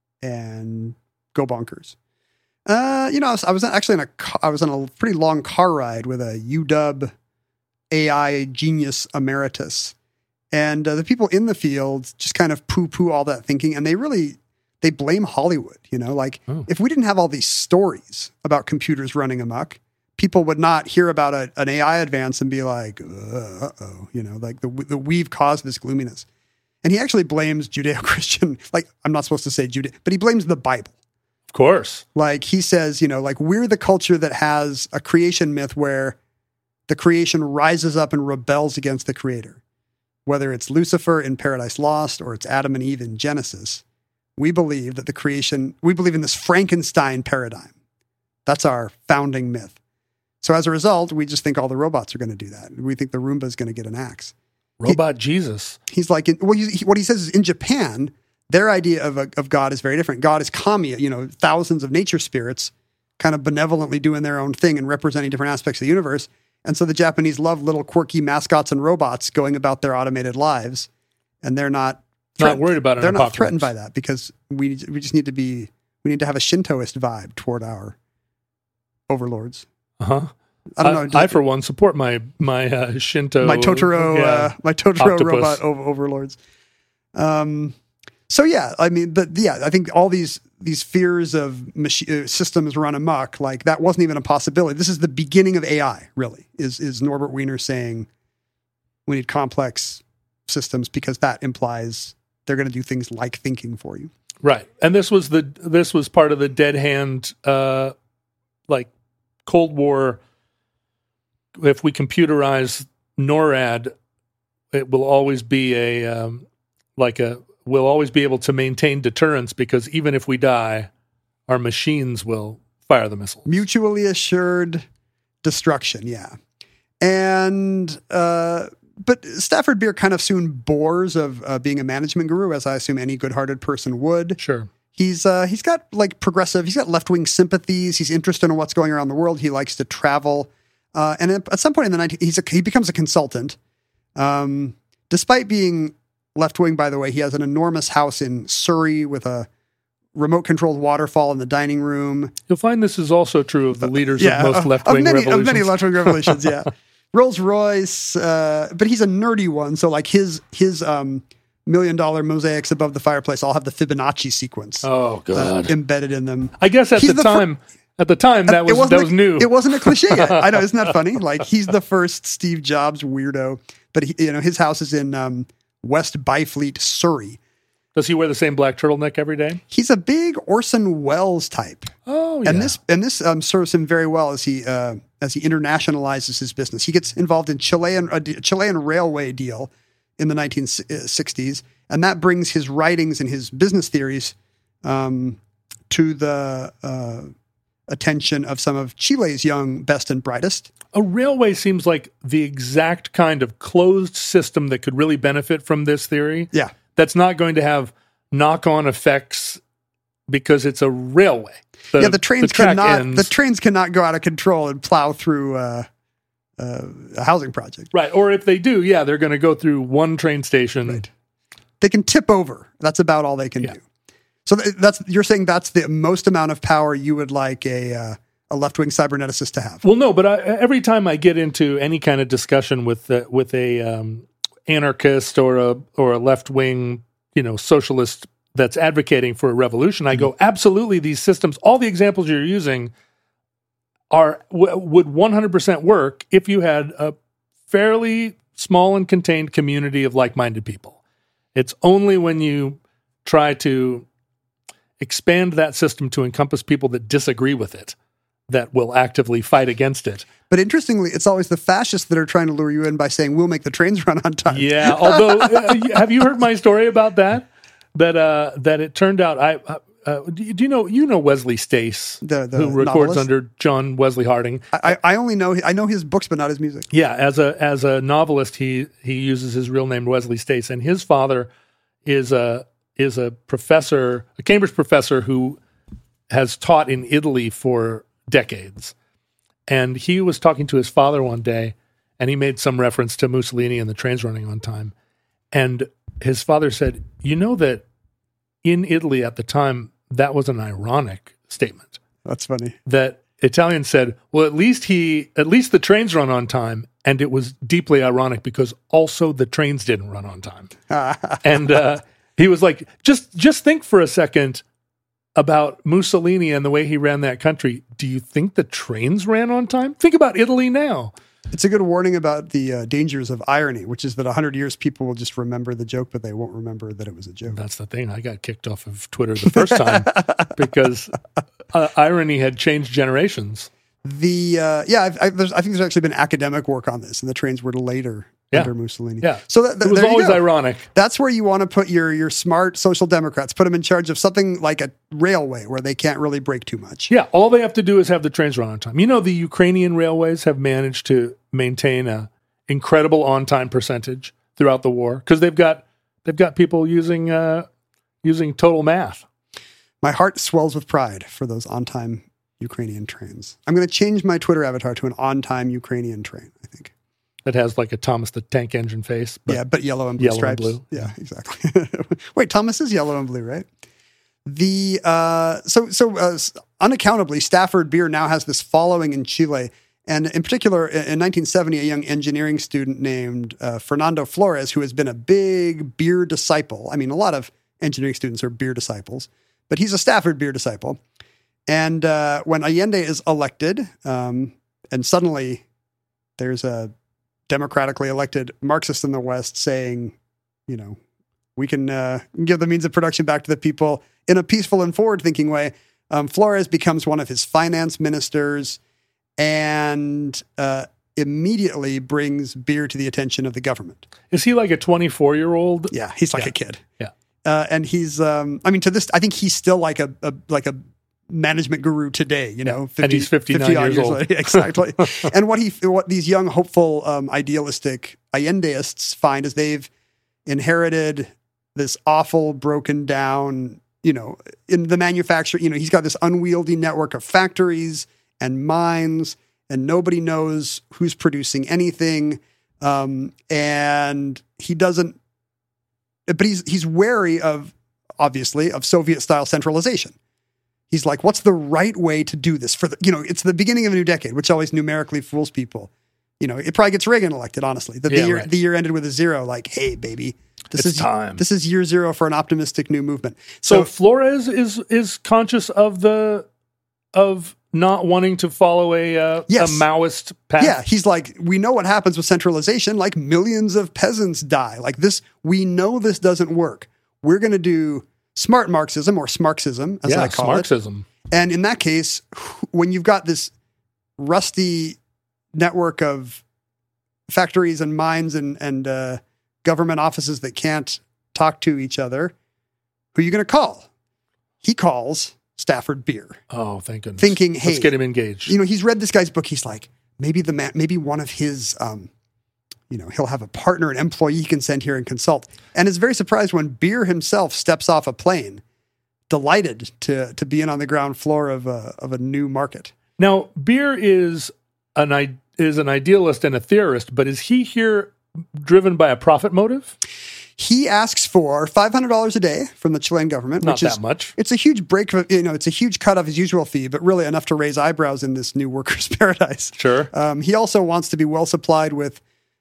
and go bonkers. Uh, you know, I was, I was actually in a ca- I was on a pretty long car ride with a U W A I genius emeritus, and uh, the people in the field just kind of poo-poo all that thinking, and they really they blame Hollywood. You know, like Oh. if we didn't have all these stories about computers running amok, people would not hear about a, an A I advance and be like, uh oh, you know, like the the we've caused this gloominess. And he actually blames Judeo-Christian, like I'm not supposed to say Judeo, but he blames the Bible. Of course. Like he says, you know, like we're the culture that has a creation myth where the creation rises up and rebels against the creator. Whether it's Lucifer in Paradise Lost or it's Adam and Eve in Genesis, we believe that the creation, we believe in this Frankenstein paradigm. That's our founding myth. So as a result, we just think all the robots are going to do that. We think the Roomba is going to get an axe. Robot Jesus. He's like, in, well, he, he- what he says is in Japan, their idea of, a, of God is very different. God is kami, you know, thousands of nature spirits kind of benevolently doing their own thing and representing different aspects of the universe. And so the Japanese love little quirky mascots and robots going about their automated lives. And they're not, Not worried about an They're not apocalypse. threatened by that because we, we just need to be, we need to have a Shintoist vibe toward our overlords. Uh-huh. I don't I, know. I, for one, support my my uh, Shinto. my Totoro, yeah, uh, my Totoro octopus. robot o- overlords. Um, so yeah, I mean, but yeah, I think all these these fears of machi- uh, systems run amok, like that wasn't even a possibility. This is the beginning of A I. Really, is is Norbert Wiener saying we need complex systems because that implies they're going to do things like thinking for you. Right. And this was the this was part of the dead hand, uh, like Cold War. If we computerize NORAD, it will always be a um, like a we'll always be able to maintain deterrence because even if we die, our machines will fire the missiles. Mutually assured destruction, yeah. And uh, but Stafford Beer kind of soon bores of uh, being a management guru, as I assume any good-hearted person would. Sure. He's uh, he's got like progressive. He's got left-wing sympathies. He's interested in what's going around the world. He likes to travel. Uh, and at, at some point in the nineties, he's a, he becomes a consultant. Um, despite being left-wing, by the way, he has an enormous house in Surrey with a remote-controlled waterfall in the dining room. You'll find this is also true of the leaders Yeah, of most uh, left-wing of many, revolutions. Of many left-wing revolutions, yeah. Rolls Royce, uh, but he's a nerdy one. So like his his um, million-dollar mosaics above the fireplace all have the Fibonacci sequence Oh, uh, God. embedded in them. I guess at He's the the fir- time, at the time that was It wasn't that a- was new. It wasn't a cliche yet. I know, isn't that funny? Like he's the first Steve Jobs weirdo, but he, you know his house is in um, West Byfleet, Surrey. Does he wear the same black turtleneck every day? He's a big Orson Welles type. Oh, yeah. And this and this um, serves him very well as he uh, as he internationalizes his business. He gets involved in Chilean a d- Chilean railway deal in the nineteen sixties, and that brings his writings and his business theories um, to the uh, attention of some of Chile's young best and brightest. A railway seems like the exact kind of closed system that could really benefit from this theory. Yeah, That's not going to have knock-on effects because it's a railway. The, yeah. The trains track cannot ends- the trains cannot go out of control and plow through uh, uh, a housing project. Right. Or if they do, yeah, they're going to go through one train station. Right. They can tip over. That's about all they can Yeah. do. So th- that's you're saying that's the most amount of power you would like a uh, a left wing cyberneticist to have. Well, no, but I, every time I get into any kind of discussion with uh, with a um, anarchist or a or a left wing, you know, socialist that's advocating for a revolution, I go, absolutely, these systems, all the examples you're using are w- would one hundred percent work if you had a fairly small and contained community of like-minded people. It's only when you try to expand that system to encompass people that disagree with it that will actively fight against it. But interestingly, it's always the fascists that are trying to lure you in by saying, we'll make the trains run on time. Yeah, although, uh, have you heard my story about that? That uh, that it turned out, I uh, do you do you know you know Wesley Stace, The- the who records novelist? under John Wesley Harding. I, I only know, I know his books, but not his music. Yeah, as a as a novelist, he he uses his real name Wesley Stace, and his father is a is a professor, a Cambridge professor who has taught in Italy for decades. And he was talking to his father one day, and he made some reference to Mussolini and the trains running on time. And his father said, "You know that in Italy at the time, that was an ironic statement." That's funny. That Italians said, well, at least he, at least the trains run on time. And it was deeply ironic because also the trains didn't run on time. and uh, he was like, just, just think for a second about Mussolini and the way he ran that country. Do you think the trains ran on time? Think about Italy now. It's a good warning about the uh, dangers of irony, which is that a hundred years people will just remember the joke, but they won't remember that it was a joke. That's the thing. I got kicked off of Twitter the first time because uh, irony had changed generations. The uh, yeah, I've, I, there's, I think there's actually been academic work on this, and the trains were later Yeah. under Mussolini. Yeah. So that, It was there you always go. ironic. That's where you want to put your your smart social democrats. Put them in charge of something like a railway where they can't really break too much. Yeah, all they have to do is have the trains run on time. You know, the Ukrainian railways have managed to maintain a incredible on-time percentage throughout the war because they've got they've got people using uh, using total math. My heart swells with pride for those on-time Ukrainian trains. I'm going to change my Twitter avatar to an on-time Ukrainian train, I think. It has like a Thomas the Tank Engine face. But yeah, but yellow and blue yellow and stripes. blue. Yeah, exactly. Wait, Thomas is yellow and blue, right? The uh, so so uh, unaccountably, Stafford beer now has this following in Chile, and in particular, in nineteen seventy, a young engineering student named uh, Fernando Flores, who has been a big beer disciple. I mean, a lot of engineering students are beer disciples, but he's a Stafford beer disciple. And uh, when Allende is elected, um, and suddenly there's a democratically elected Marxist in the West saying, you know, we can uh, give the means of production back to the people in a peaceful and forward-thinking way. Um, Flores becomes one of his finance ministers and uh, immediately brings beer to the attention of the government. Is he like a twenty-four-year-old? Yeah, he's like Yeah. a kid. Yeah. Uh, and he's, um, I mean, to this, I think he's still like a, a like a management guru today, you know, And he's fifty-nine odd years old. later. Exactly. And what he, what these young, hopeful, um, idealistic Allendeists find is they've inherited this awful, broken down, you know, in the manufacture, you know, he's got this unwieldy network of factories and mines, and nobody knows who's producing anything. Um, and he doesn't, but he's, he's wary of, obviously, of Soviet style centralization. He's like, what's the right way to do this for the, you know, it's the beginning of a new decade, which always numerically fools people. You know, it probably gets Reagan elected, honestly. The, the Yeah, year, right. the year ended with a zero, like, hey, baby, this It's is time. This is year zero for an optimistic new movement. So So, Flores is is conscious of the of not wanting to follow a uh, Yes. a Maoist path. yeah, he's like, we know what happens with centralization. Like millions of peasants die. Like this, we know this doesn't work. We're going to do smart Marxism or Smarxism, as yeah, I call it. Marxism. And in that case, when you've got this rusty network of factories and mines and, and uh, government offices that can't talk to each other, who are you going to call? He calls Stafford Beer, Oh, thank goodness. thinking, hey, let's get him engaged. you know, he's read this guy's book. He's like, maybe the man, maybe one of his, um, you know, he'll have a partner, an employee he can send here and consult. And is very surprised when Beer himself steps off a plane, delighted to to be in on the ground floor of a of a new market. Now, Beer is an i- is an idealist and a theorist, but is he here driven by a profit motive? He asks for five hundred dollars a day from the Chilean government, Not which that is much. It's a huge break. You know, it's a huge cut of his usual fee, but really enough to raise eyebrows in this new workers' paradise. Sure. Um, he also wants to be well supplied with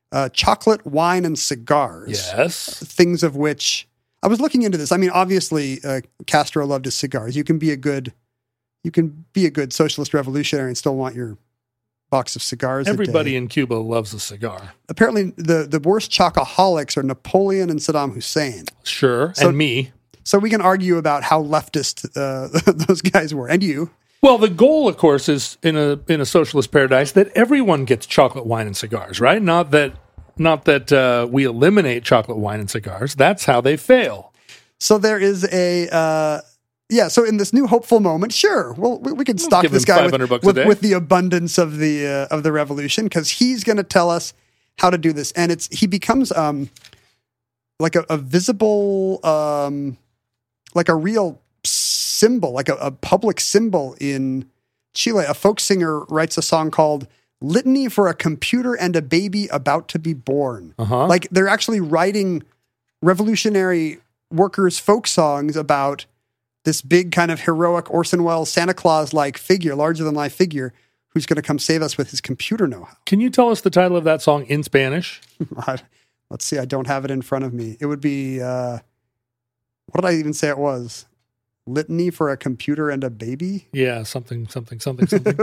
uh, chocolate, wine, and cigars. Yes. Things of which I was looking into this. I mean, obviously, uh, Castro loved his cigars. You can be a good, you can be a good socialist revolutionary and still want your box of cigars. Everybody a day. in Cuba loves a cigar. Apparently, the the worst chocoholics are Napoleon and Saddam Hussein. Sure, So- and me. So we can argue about how leftist uh, those guys were, and you. Well, the goal, of course, is in a in a socialist paradise that everyone gets chocolate, wine, and cigars, right? Not that not that uh, we eliminate chocolate, wine, and cigars. That's how they fail. So there is a, uh, yeah, so in this new hopeful moment, sure, well, we, we can stock give this him guy five hundred with, bucks a with, day. with the abundance of the uh, of the revolution, because he's going to tell us how to do this. And it's he becomes um, like a, a visible, um, like a real symbol, like a, a public symbol in Chile. A folk singer writes a song called Litany for a Computer and a Baby About to be Born. Uh-huh. Like they're actually writing revolutionary workers' folk songs about this big kind of heroic Orson Welles Santa Claus-like figure, larger than life figure, who's going to come save us with his computer know-how. Can you tell us the title of that song in Spanish? Let's see. I don't have it in front of me. It would be, uh, what did I even say it was? Litany for a Computer and a Baby? Yeah, something, something, something, something.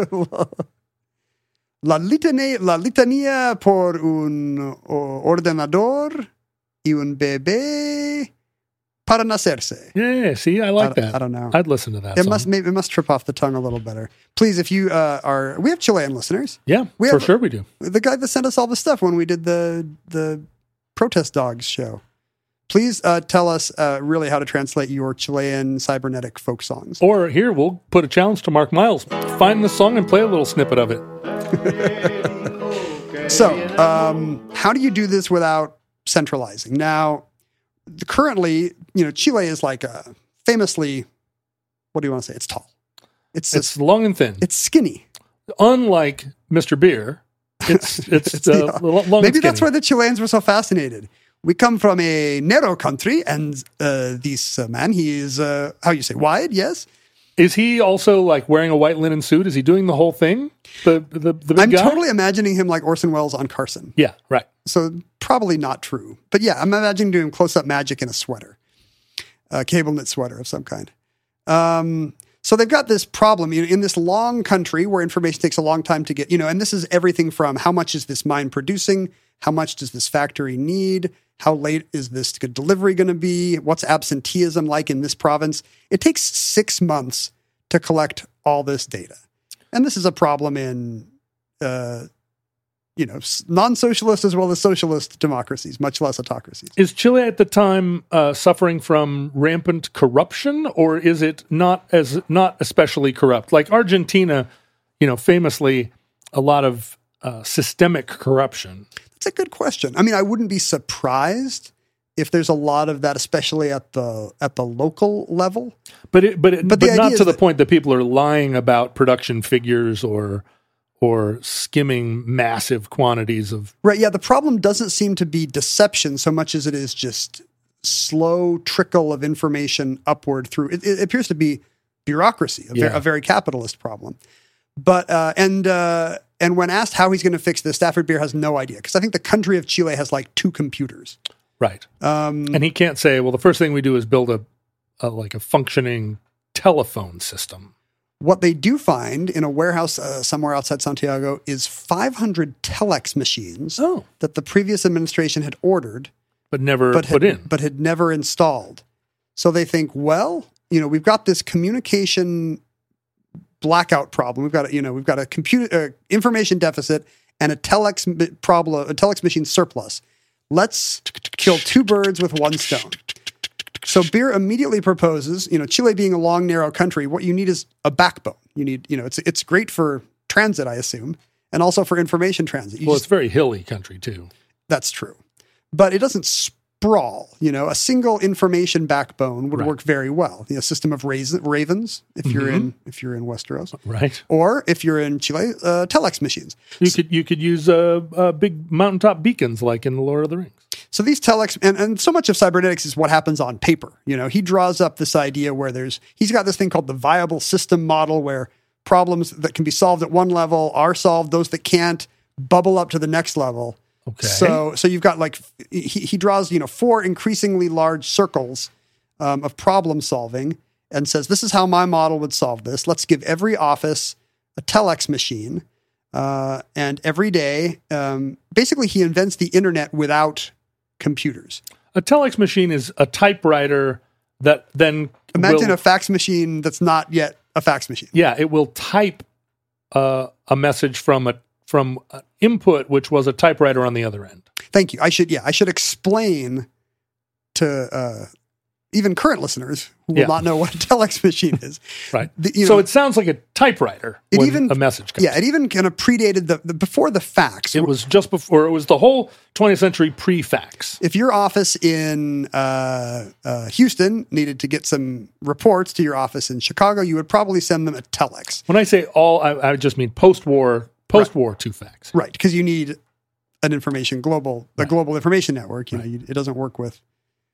La litania, la litania por un o- ordenador y un bebé para nacerse. Yeah, see, I like I don't- that. I don't know. I'd listen to that It song. must maybe it must trip off the tongue a little better. Please, if you uh, are, we have Chilean listeners. yeah, we for have- sure we do. The guy that sent us all the stuff when we did the the protest dogs show. Please uh, tell us uh, really how to translate your Chilean cybernetic folk songs. Or here, we'll put a challenge to Mark Miles. Find the song and play a little snippet of it. So, um, how do you do this without centralizing? Now, the- currently, you know, Chile is like a famously, what do you want to say? It's tall. It's It's long and thin. it's skinny. Unlike Mister Beer, it's it's, It's uh, the- lo- long Maybe and that's why skinny. the Chileans were so fascinated. We come from a narrow country, and uh, this uh, man, he is, uh, how you say, wide, yes? Is he also like wearing a white linen suit? Is he doing the whole thing? The the, the big I'm guy? totally imagining him like Orson Welles on Carson. Yeah, right. So probably not true. But yeah, I'm imagining doing close-up magic in a sweater, a cable knit sweater of some kind. Um, so they've got this problem you know, in this long country where information takes a long time to get, you know, and this is everything from how much is this mine producing? How much does this factory need? How late is this delivery going to be? What's absenteeism like in this province? It takes six months to collect all this data. And this is a problem in, uh, you know, s- non-socialist as well as socialist democracies, much less autocracies. Is Chile at the time uh, suffering from rampant corruption, or is it not as not especially corrupt? Like Argentina, you know, famously a lot of uh, systemic corruption. That's a good question. I mean, I wouldn't be surprised if there's a lot of that, especially at the at the local level. But it, but it, But but, the not idea to is the that- point that people are lying about production figures or or skimming massive quantities of. Right. Yeah. The problem doesn't seem to be deception so much as it is just slow trickle of information upward through. It, it appears to be bureaucracy, a, Yeah. ver- a very capitalist problem. But uh, and uh, and when asked how he's going to fix this, Stafford Beer has no idea because I think the country of Chile has like two computers. Right. Um, And he can't say, well, the first thing we do is build a, a like a functioning telephone system. What they do find in a warehouse uh, somewhere outside Santiago is five hundred telex machines Oh. that the previous administration had ordered, But never but put had, in. but had never installed. So they think, well, you know, we've got this communication blackout problem. We've got, a, you know, we've got a computer uh, information deficit and a telex m- problem, a telex machine surplus. Let's kill two birds with one stone. So Beer immediately proposes, you know, Chile being a long, narrow country, what you need is a backbone. You need, you know, it's it's great for transit, I assume, and also for information transit. You Well, just- it's very hilly country too. that's true. But it doesn't sprawl. You know, a single information backbone would Right. work very well. You know, a system of rais- ravens, if you're in if you're in Westeros, Right. or if you're in Chile, uh, telex machines. You could you could use uh, uh, big mountaintop beacons like in the Lord of the Rings. So these telex, and, and so much of cybernetics is what happens on paper. You know, he draws up this idea where there's, he's got this thing called the viable system model where problems that can be solved at one level are solved. Those that can't bubble up to the next level. Okay. So, so you've got like he, he draws, you know, four increasingly large circles um, of problem solving, and says, "This is how my model would solve this. Let's give every office a telex machine, uh, and every day, um, basically, he invents the internet without computers. A telex machine is a typewriter that then Imagine will, a fax machine that's not yet a fax machine. yeah, it will type uh, a message from a from an input, which was a typewriter on the other end. Thank you. I should, yeah, I should explain to uh, even current listeners who will Yeah. not know what a telex machine is. Right. The- you so know, it sounds like a typewriter It when even- a message comes. Yeah, it even kind of predated the, the before the fax. It was just before, it was the whole twentieth century pre-fax. If your office in uh, uh, Houston needed to get some reports to your office in Chicago, you would probably send them a telex. When I say all, I, I just mean post-war, post-war two fax. Right, because you need an information global, a global information network. You know, you, it doesn't work with.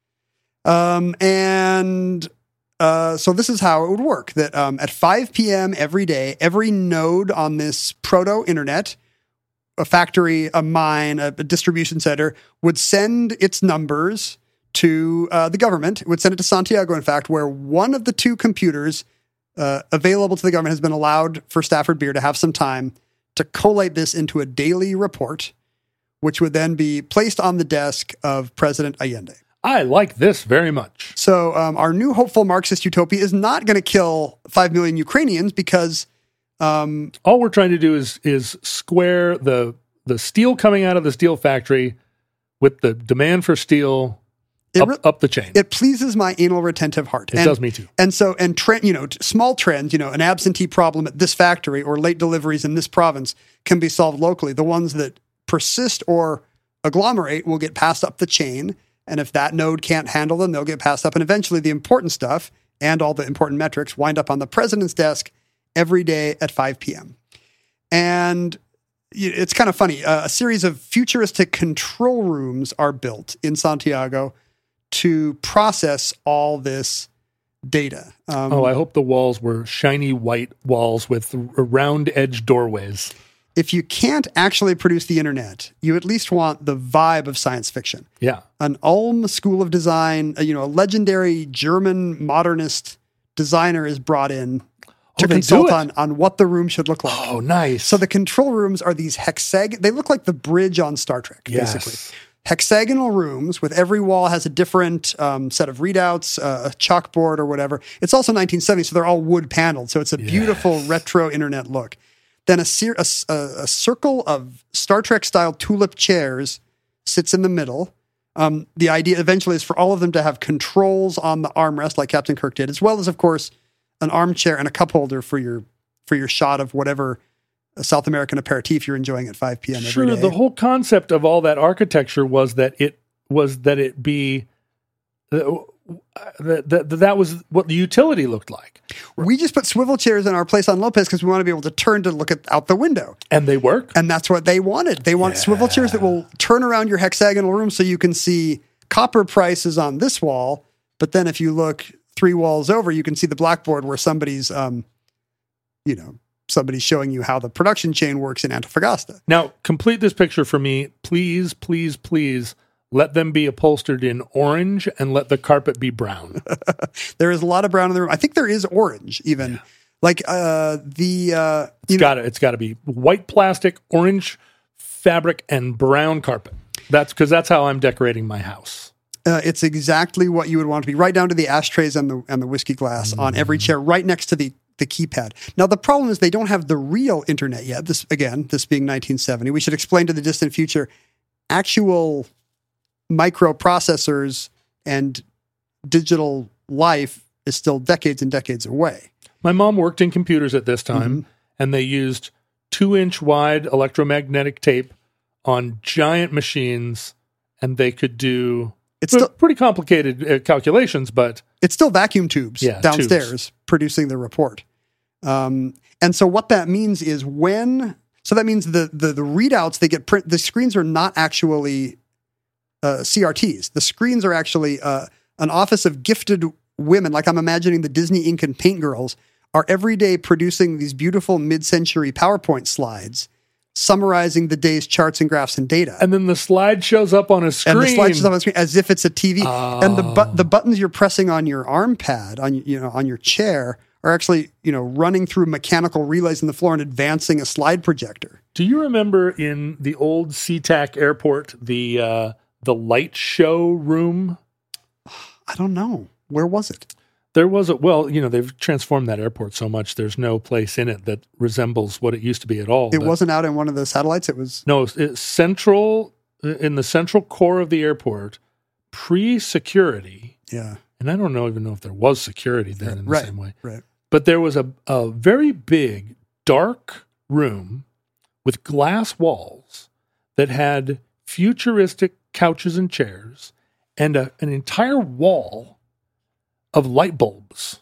Um, and uh, so this is how it would work: that um, at five p.m. every day, every node on this proto-internet, a factory, a mine, a, a distribution center, would send its numbers to uh, the government. It would send it to Santiago, in fact, where one of the two computers uh, available to the government has been allowed for Stafford Beer to have some time to collate this into a daily report, which would then be placed on the desk of President Allende. I like this very much. So um, our new hopeful Marxist utopia is not going to kill five million Ukrainians because um, All we're trying to do is is square the the steel coming out of the steel factory with the demand for steel it, up, re- up the chain. it pleases my anal retentive heart. It does me too. And so, and trend, you know, t- small trends, you know, an absentee problem at this factory or late deliveries in this province can be solved locally. The ones that persist or agglomerate will get passed up the chain. And if that node can't handle them, they'll get passed up. And eventually the important stuff and all the important metrics wind up on the president's desk every day at five p.m. And y- it's kind of funny. Uh, a series of futuristic control rooms are built in Santiago to process all this data. Um, Oh, I hope the walls were shiny white walls with r- round edge doorways. if you can't actually produce the internet, you at least want the vibe of science fiction. Yeah. An Ulm School of Design, uh, you know, a legendary German modernist designer is brought in to Oh, they consult do it? on, on what the room should look like. Oh, nice. So the control rooms are these hexag. They look like the bridge on Star Trek, Yes. basically. Hexagonal rooms with every wall has a different um, set of readouts, uh, a chalkboard or whatever. It's also nineteen seventy, so they're all wood paneled. So it's a beautiful Yes. retro internet look. Then a, cir- a, a, a circle of Star Trek style tulip chairs sits in the middle. Um, the idea eventually is for all of them to have controls on the armrest, like Captain Kirk did, as well as, of course, an armchair and a cup holder for your for your shot of whatever South American aperitif you're enjoying at five p.m. every Sure, day. the whole concept of all that architecture was that it was that it be uh, that, that that was what the utility looked like, We just put swivel chairs in our place on Lopez because we want to be able to turn to look at out the window. and they work. And that's what they wanted. They want swivel chairs that will turn around your hexagonal room so you can see copper prices on this wall. But then if you look three walls over, you can see the blackboard where somebody's, um, you know, somebody's showing you how the production chain works in Antofagasta. Now, complete this picture for me, please, please, please. Let them be upholstered in orange and let the carpet be brown. There is a lot of brown in the room. I think there is orange even. Like uh, the... Uh, It's you know, got to it's got to be white plastic, orange fabric, and brown carpet. That's because that's how I'm decorating my house. Uh, it's exactly what you would want to be, right down to the ashtrays and the and the whiskey glass on every chair, right next to the, the keypad. Now, the problem is they don't have the real internet yet. This, again, this being nineteen seventy. We should explain to the distant future, actual microprocessors and digital life is still decades and decades away. My mom worked in computers at this time, and they used two-inch wide electromagnetic tape on giant machines, and they could do It's pre- still pretty complicated uh, calculations, but it's still vacuum tubes Yeah, downstairs tubes. producing the report. Um, and so what that means is when, so that means the, the, the readouts they get print, the screens are not actually uh, C R Ts. The screens are actually uh, an office of gifted women. Like I'm imagining the Disney ink and paint girls are every day producing these beautiful mid-century PowerPoint slides summarizing the day's charts and graphs and data. And then the slide shows up on a screen. And the slide shows up on the screen as if it's a T V. Oh. And the bu- the buttons you're pressing on your arm pad, on you know on your chair, are actually you know running through mechanical relays in the floor and advancing a slide projector. Do you remember in the old SeaTac airport the uh, the light show room? I don't know. Where was it? There was a, well, you know, they've transformed that airport so much, there's no place in it that resembles what it used to be at all. It but, wasn't out in one of the satellites. It was no, it's central, in the central core of the airport, pre-security. Yeah. And I don't know even know if there was security then in the right, same way. Right. But there was a, a very big, dark room with glass walls that had futuristic couches and chairs and a, an entire wall of light bulbs.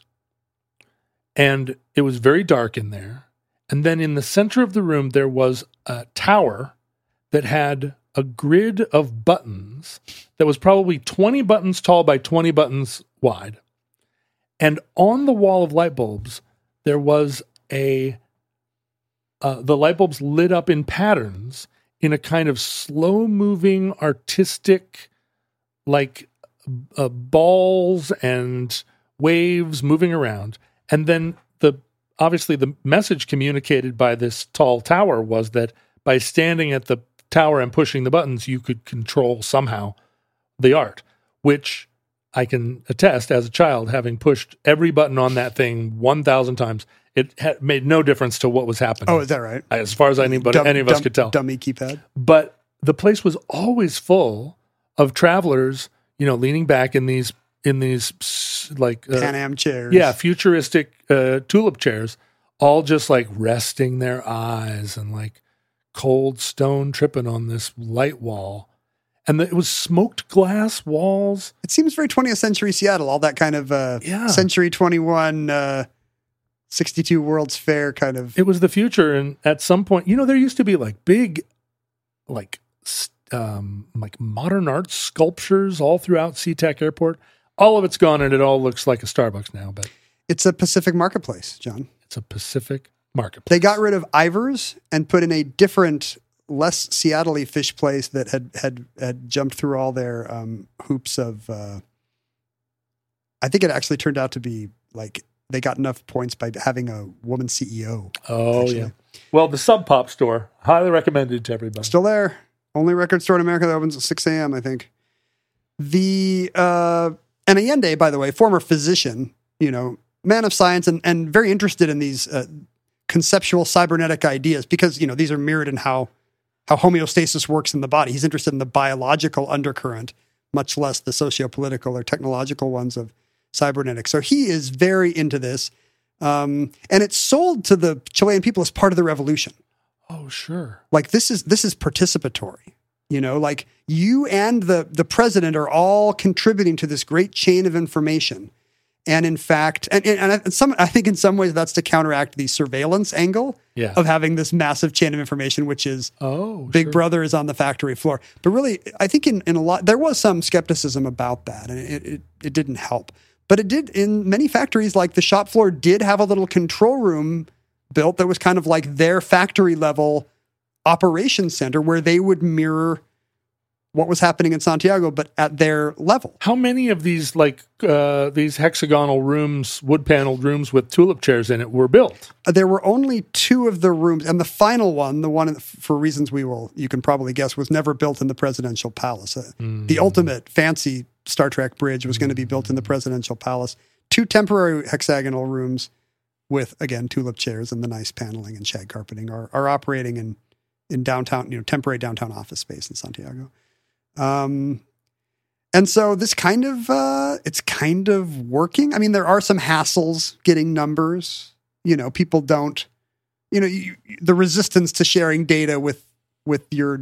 And it was very dark in there. And then in the center of the room, there was a tower that had a grid of buttons that was probably twenty buttons tall by twenty buttons wide. And on the wall of light bulbs, there was a, uh, the light bulbs lit up in patterns in a kind of slow moving, artistic, like uh, balls and waves moving around. And then the obviously the message communicated by this tall tower was that by standing at the tower and pushing the buttons, you could control somehow the art, which I can attest as a child, having pushed every button on that thing one thousand times. It had made no difference to what was happening. Oh, is that right? As far as anybody, Dumb, any of us dumb, could tell. Dummy keypad. But the place was always full of travelers, you know, leaning back in these in these like uh, Pan Am chairs. yeah, futuristic uh, tulip chairs, all just like resting their eyes and like cold stone tripping on this light wall. And the, it was smoked glass walls. It seems very twentieth century Seattle, all that kind of uh, Yeah. Century twenty-one, uh, sixty-two World's Fair kind of. It was the future. And at some point, you know, there used to be like big, like, s- um, like modern art sculptures all throughout SeaTac Airport. All of it's gone and it all looks like a Starbucks now, but It's a Pacific marketplace, John. it's a Pacific marketplace. They got rid of Ivers and put in a different, less Seattle-y fish place that had had had jumped through all their um, hoops of. Uh, I think it actually turned out to be like they got enough points by having a woman C E O. Oh, actually. yeah. Well, the Sub Pop store, highly recommended to everybody. Still there. Only record store in America that opens at six a.m., I think. The uh, and Allende, by the way, former physician, you know, man of science and, and very interested in these uh, conceptual cybernetic ideas because, you know, these are mirrored in how how homeostasis works in the body. He's interested in the biological undercurrent, much less the sociopolitical or technological ones of cybernetics. So he is very into this. Um, and it's sold to the Chilean people as part of the revolution. Oh, sure. Like this is this is participatory. You know, like you and the the president are all contributing to this great chain of information. And in fact, and, and, and some, I think in some ways that's to counteract the surveillance angle Yeah. of having this massive chain of information, which is Oh, Big sure. Brother is on the factory floor. But really, I think in, in a lot, there was some skepticism about that, and it, it, it didn't help. But it did in many factories, like the shop floor did have a little control room built that was kind of like their factory level operations center where they would mirror what was happening in Santiago, but at their level. How many of these like uh, these hexagonal rooms, wood paneled rooms with tulip chairs in it, were built? Uh, There were only two of the rooms, and the final one, the one for reasons we will, you can probably guess, was never built in the presidential palace. Uh, Mm. The ultimate fancy Star Trek bridge was going to be built in the presidential palace. Two temporary hexagonal rooms with, again, tulip chairs and the nice paneling and shag carpeting are, are operating in, in downtown, you know, temporary downtown office space in Santiago. Um, and so this kind of, uh, it's kind of working. I mean, there are some hassles getting numbers. You know, people don't, you know, you, the resistance to sharing data with, with your,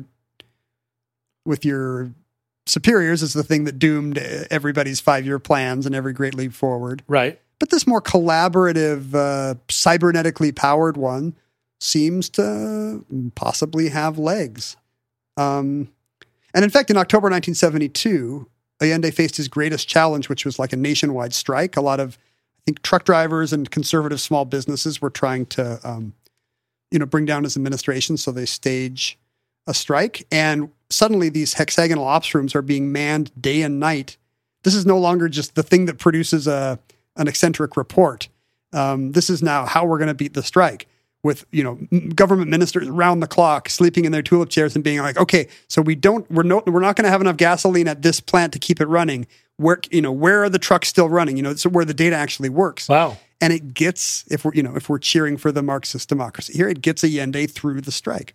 with your superiors is the thing that doomed everybody's five-year plans and every great leap forward. Right. But this more collaborative, uh, cybernetically powered one seems to possibly have legs. Um, and in fact, in October nineteen seventy-two, Allende faced his greatest challenge, which was like a nationwide strike. A lot of, I think, truck drivers and conservative small businesses were trying to, um, you know, bring down his administration. So they stage a strike, and suddenly these hexagonal ops rooms are being manned day and night. This is no longer just the thing that produces a an eccentric report. Um, this is now how we're going to beat the strike, with, you know, government ministers around the clock sleeping in their tulip chairs and being like, okay, so we don't, we're no, we're not going to have enough gasoline at this plant to keep it running. Where, you know, where are the trucks still running? You know, it's where the data actually works. Wow. And it gets, if we're, you know, if we're cheering for the Marxist democracy here, it gets Allende through the strike.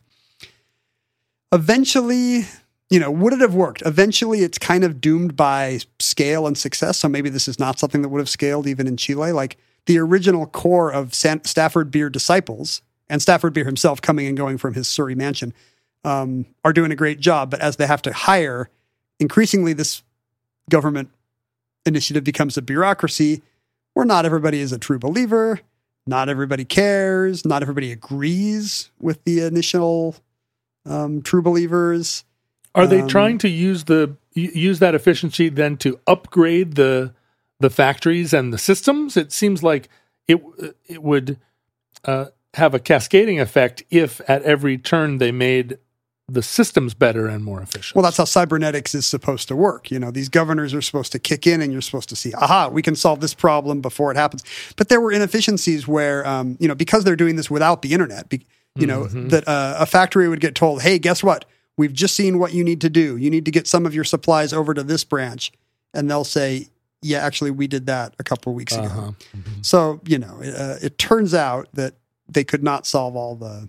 Eventually, you know, would it have worked? Eventually, it's kind of doomed by scale and success. So maybe this is not something that would have scaled even in Chile. Like the original core of San- Stafford Beer disciples, and Stafford Beer himself coming and going from his Surrey mansion, um, are doing a great job. But as they have to hire, increasingly this government initiative becomes a bureaucracy where not everybody is a true believer, not everybody cares, not everybody agrees with the initial um, true believers. Are they Um, trying to use the use that efficiency then to upgrade the the factories and the systems? It seems like it it would uh, have a cascading effect if at every turn they made the systems better and more efficient. Well, that's how cybernetics is supposed to work. You know, these governors are supposed to kick in and you're supposed to see, aha, we can solve this problem before it happens. But there were inefficiencies where, um, you know, because they're doing this without the internet, be, you know, Mm-hmm. that uh, a factory would get told, hey, guess what? We've just seen what you need to do. You need to get some of your supplies over to this branch. And they'll say, yeah, actually, we did that a couple of weeks ago. Uh-huh. Mm-hmm. So, you know, uh, it turns out that they could not solve all the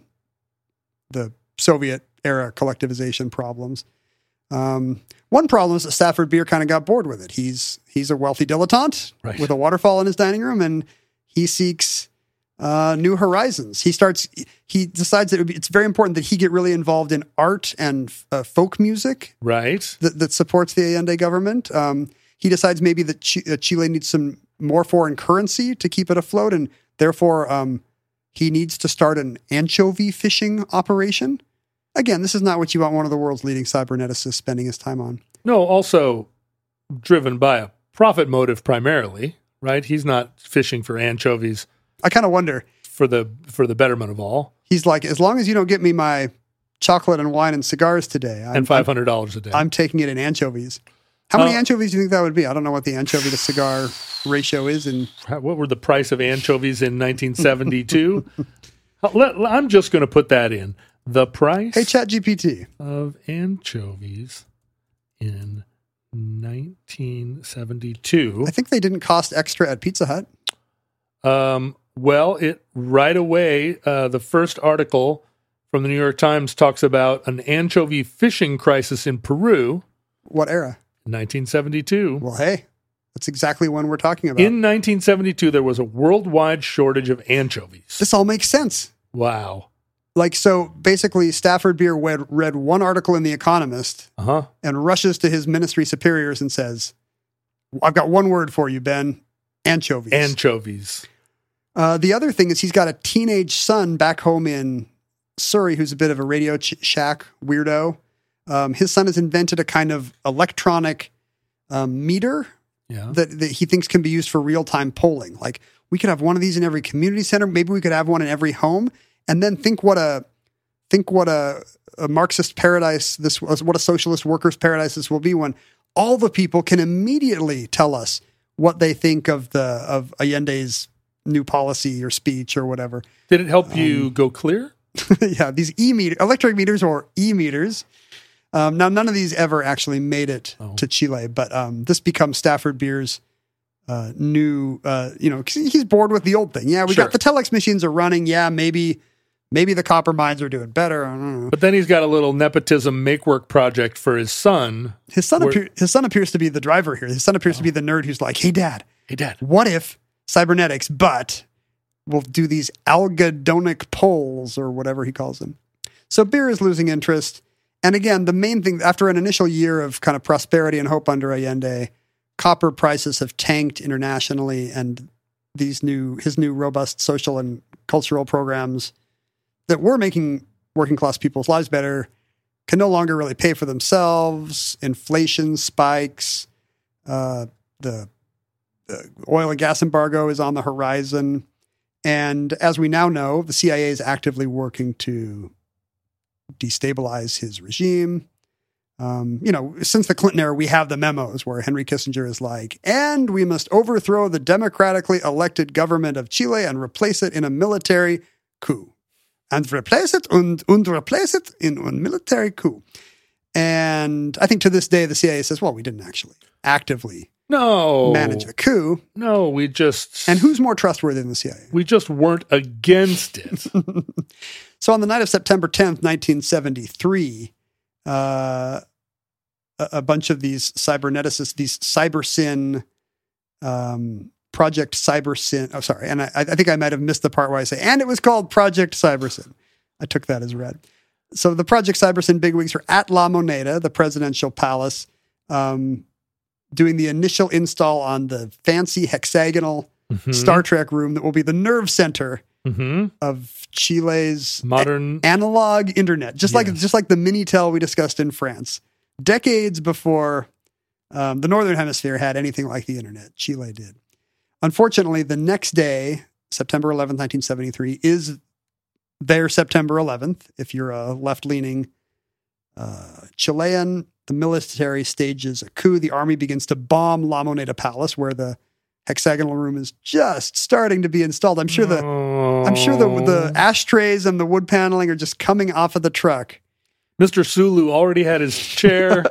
the Soviet era collectivization problems. Um, one problem is that Stafford Beer kind of got bored with it. He's he's a wealthy dilettante Right. with a waterfall in his dining room, and he seeks uh, new horizons. He starts. He decides that it would be, it's very important that he get really involved in art and uh, folk music Right. that, that supports the Allende government. Um, he decides maybe that Ch- uh, Chile needs some more foreign currency to keep it afloat, and therefore um, he needs to start an anchovy fishing operation. Again, this is not what you want one of the world's leading cyberneticists spending his time on. No, also driven by a profit motive primarily, right? He's not fishing for anchovies I kind of wonder. for the for the betterment of all, He's like, as long as you don't get me my chocolate and wine and cigars today, I'm, and five hundred dollars a day. I'm, I'm taking it in anchovies. How many Uh, anchovies do you think that would be? I don't know what the anchovy to cigar ratio is in What were the price of anchovies in nineteen seventy-two? Let- I'm just going to put that in. The price Hey, ChatGPT. of anchovies in nineteen seventy-two. I think they didn't cost extra at Pizza Hut. Um, well, it right away, uh, the first article from the New York Times talks about an anchovy fishing crisis in Peru What era? in nineteen seventy-two. Well, hey, that's exactly when we're talking about. In nineteen seventy-two, there was a worldwide shortage of anchovies. This all makes sense. Wow. Like, so basically, Stafford Beer read, read one article in The Economist Uh-huh. and rushes to his ministry superiors and says, I've got one word for you, Ben. Anchovies. Anchovies. Uh, the other thing is he's got a teenage son back home in Surrey who's a bit of a Radio ch- Shack weirdo. Um, his son has invented a kind of electronic um, meter Yeah. that, that he thinks can be used for real-time polling. Like, we could have one of these in every community center. Maybe we could have one in every home. And then think what a think what a, a Marxist paradise this was, what a socialist workers' paradise this will be when all the people can immediately tell us what they think of the of Allende's new policy or speech or whatever. Did it help you Um, go clear? Yeah, these e-meter, electric meters or e-meters. Um, now, none of these ever actually made it Oh. to Chile, but um, this becomes Stafford Beer's uh, new, uh, you know, 'cause he's bored with the old thing. Yeah, we Sure. got the telex machines are running. Yeah, maybe maybe the copper mines are doing better. I don't know. But then he's got a little nepotism make work project for his son. His son, Where- appear, his son appears to be the driver here. His son appears to be the nerd who's like, hey, Dad, Hey, Dad. what if cybernetics, but we'll do these algedonic poles or whatever he calls them. So Beer is losing interest. And again, the main thing, after an initial year of kind of prosperity and hope under Allende, copper prices have tanked internationally, and these new, his new robust social and cultural programs that were making working class people's lives better can no longer really pay for themselves. Inflation spikes. Uh, the, the oil and gas embargo is on the horizon. And as we now know, the C I A is actively working to destabilize his regime. Um, you know, since the Clinton era, we have the memos where Henry Kissinger is like, and we must overthrow the democratically elected government of Chile and replace it in a military coup. And replace it and, and replace it in a military coup. And I think to this day, the C I A says, well, we didn't actually actively no. manage a coup. No, we just... And who's more trustworthy than the C I A? We just weren't against it. So on the night of September tenth, nineteen seventy-three, uh, a, a bunch of these cyberneticists, these CyberSyn, um, Project CyberSyn, oh, sorry, and I, I think I might have missed the part where I say, and it was called Project CyberSyn. I took that as read. So the Project CyberSyn bigwigs are at La Moneda, the presidential palace, um, doing the initial install on the fancy hexagonal mm-hmm. Star Trek room that will be the nerve center mm-hmm. of Chile's modern a- analog internet, just yes. like just like the Minitel we discussed in France, decades before um, the Northern Hemisphere had anything like the internet. Chile did. Unfortunately, the next day, September eleventh, nineteen seventy-three, is their September eleventh. If you're a left-leaning uh, Chilean, the military stages a coup. The army begins to bomb La Moneda Palace, where the hexagonal room is just starting to be installed. I'm sure the oh. I'm sure the the ashtrays and the wood paneling are just coming off of the truck. Mister Sulu already had his chair.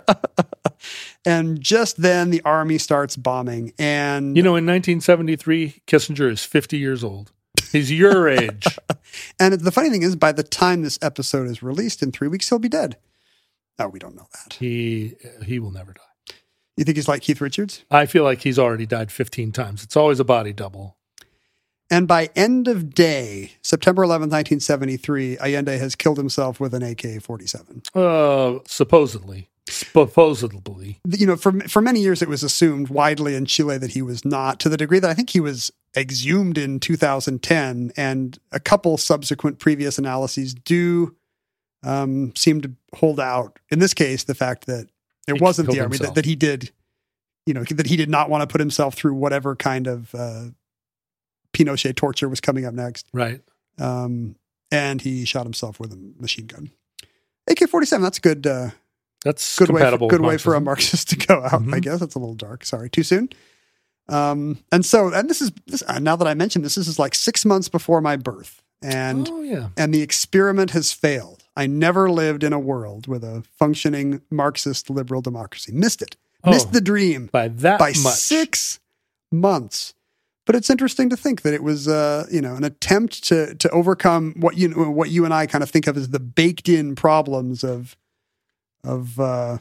And just then the army starts bombing. And you know, in nineteen seventy-three, Kissinger is fifty years old. He's your age. And the funny thing is, by the time this episode is released in three weeks, he'll be dead. No, we don't know that. He he will never die. You think he's like Keith Richards? I feel like he's already died fifteen times. It's always a body double. And by end of day, September eleventh, nineteen seventy-three, Allende has killed himself with an A K forty-seven. Uh, supposedly. Supposedly. You know, for for many years it was assumed widely in Chile that he was not, to the degree that I think he was exhumed in two thousand ten, and a couple subsequent previous analyses do um, seem to hold out, in this case, the fact that it he wasn't the army, that, that he did, you know, that he did not want to put himself through whatever kind of uh, Pinochet torture was coming up next. Right. Um, and he shot himself with a machine gun. A K forty-seven, that's good. Uh, That's good way. For, good Marxism. way for a Marxist to go out. Mm-hmm. I guess that's a little dark. Sorry, too soon. Um, and so, and this is this, now that I mentioned this, this is like six months before my birth, and oh, yeah. and the experiment has failed. I never lived in a world with a functioning Marxist liberal democracy. Missed it. Oh, Missed the dream by that by much. six months. But it's interesting to think that it was, uh, you know, an attempt to to overcome what you what you and I kind of think of as the baked-in problems of of uh,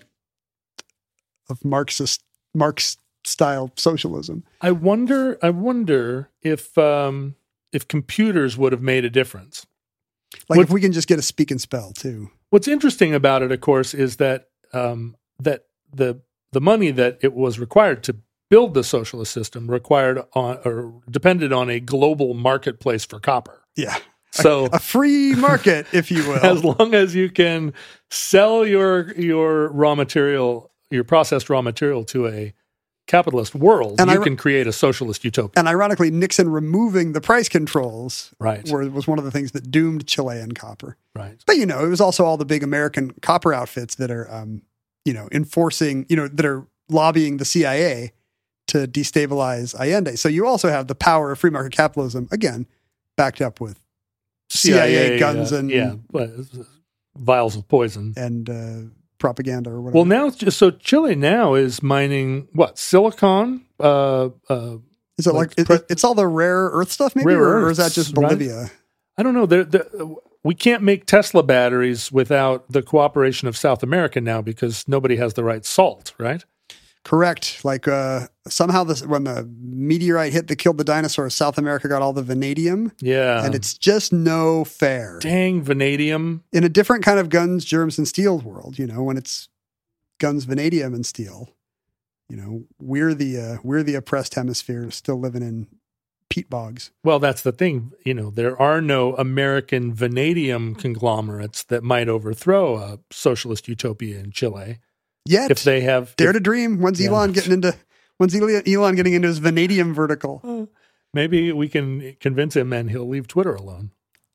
of Marxist Marx style socialism. I wonder. I wonder if um, if computers would have made a difference. Like what, if we can just get a speak and spell too. What's interesting about it, of course, is that um, that the the money that it was required to build the socialist system required on or depended on a global marketplace for copper. Yeah. So a, a free market, if you will. As long as you can sell your your raw material, your processed raw material to a capitalist world, and you I, can create a socialist utopia. And ironically, Nixon removing the price controls right. were, was one of the things that doomed Chilean copper. Right. But, you know, it was also all the big American copper outfits that are, um, you know, enforcing, you know, that are lobbying the C I A to destabilize Allende. So you also have the power of free market capitalism, again, backed up with C I A, C I A guns uh, and yeah, vials of poison and uh, propaganda or whatever. Well, now it's just, so Chile now is mining what silicon. Uh, uh, is it like, like pre- it, it's all the rare earth stuff, maybe, rare or, earths, or is that just Bolivia? Right? I don't know. They're, they're, we can't make Tesla batteries without the cooperation of South America now because nobody has the right salt, right? Correct. Like uh, somehow this, when the meteorite hit that killed the dinosaurs, South America got all the vanadium. Yeah. And it's just no fair. Dang, vanadium. In a different kind of guns, germs, and steel world, you know, when it's guns, vanadium, and steel, you know, we're the uh, we're the oppressed hemisphere still living in peat bogs. Well, that's the thing. You know, there are no American vanadium conglomerates that might overthrow a socialist utopia in Chile. Yet, if they have dare if, to dream. When's yeah. Elon getting into? When's Elon getting into his vanadium vertical? Maybe we can convince him and he'll leave Twitter alone.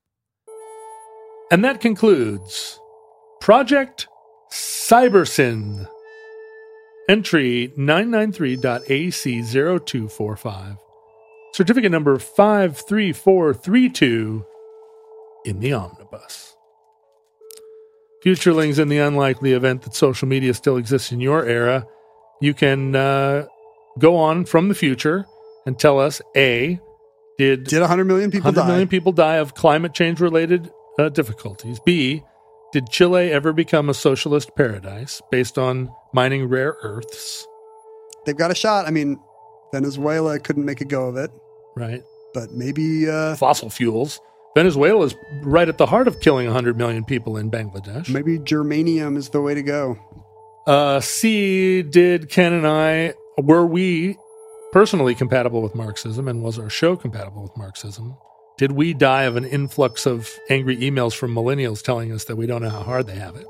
And that concludes Project Cybersyn. Entry nine nine three dot A C zero two four five. Certificate number five three four three two in the omnibus. Futurelings, in the unlikely event that social media still exists in your era, you can uh, go on from the future and tell us, A, did, Did one hundred million people one hundred die? million people die of climate change-related uh, difficulties? B, did Chile ever become a socialist paradise based on mining rare earths? They've got a shot. I mean, Venezuela couldn't make a go of it, Right. but maybe uh, Fossil fuels. Venezuela is right at the heart of killing one hundred million people in Bangladesh. maybe germanium is the way to go. Uh, C, did Ken and I, were we personally compatible with Marxism, and was our show compatible with Marxism? Did we die of an influx of angry emails from millennials telling us that we don't know how hard they have it?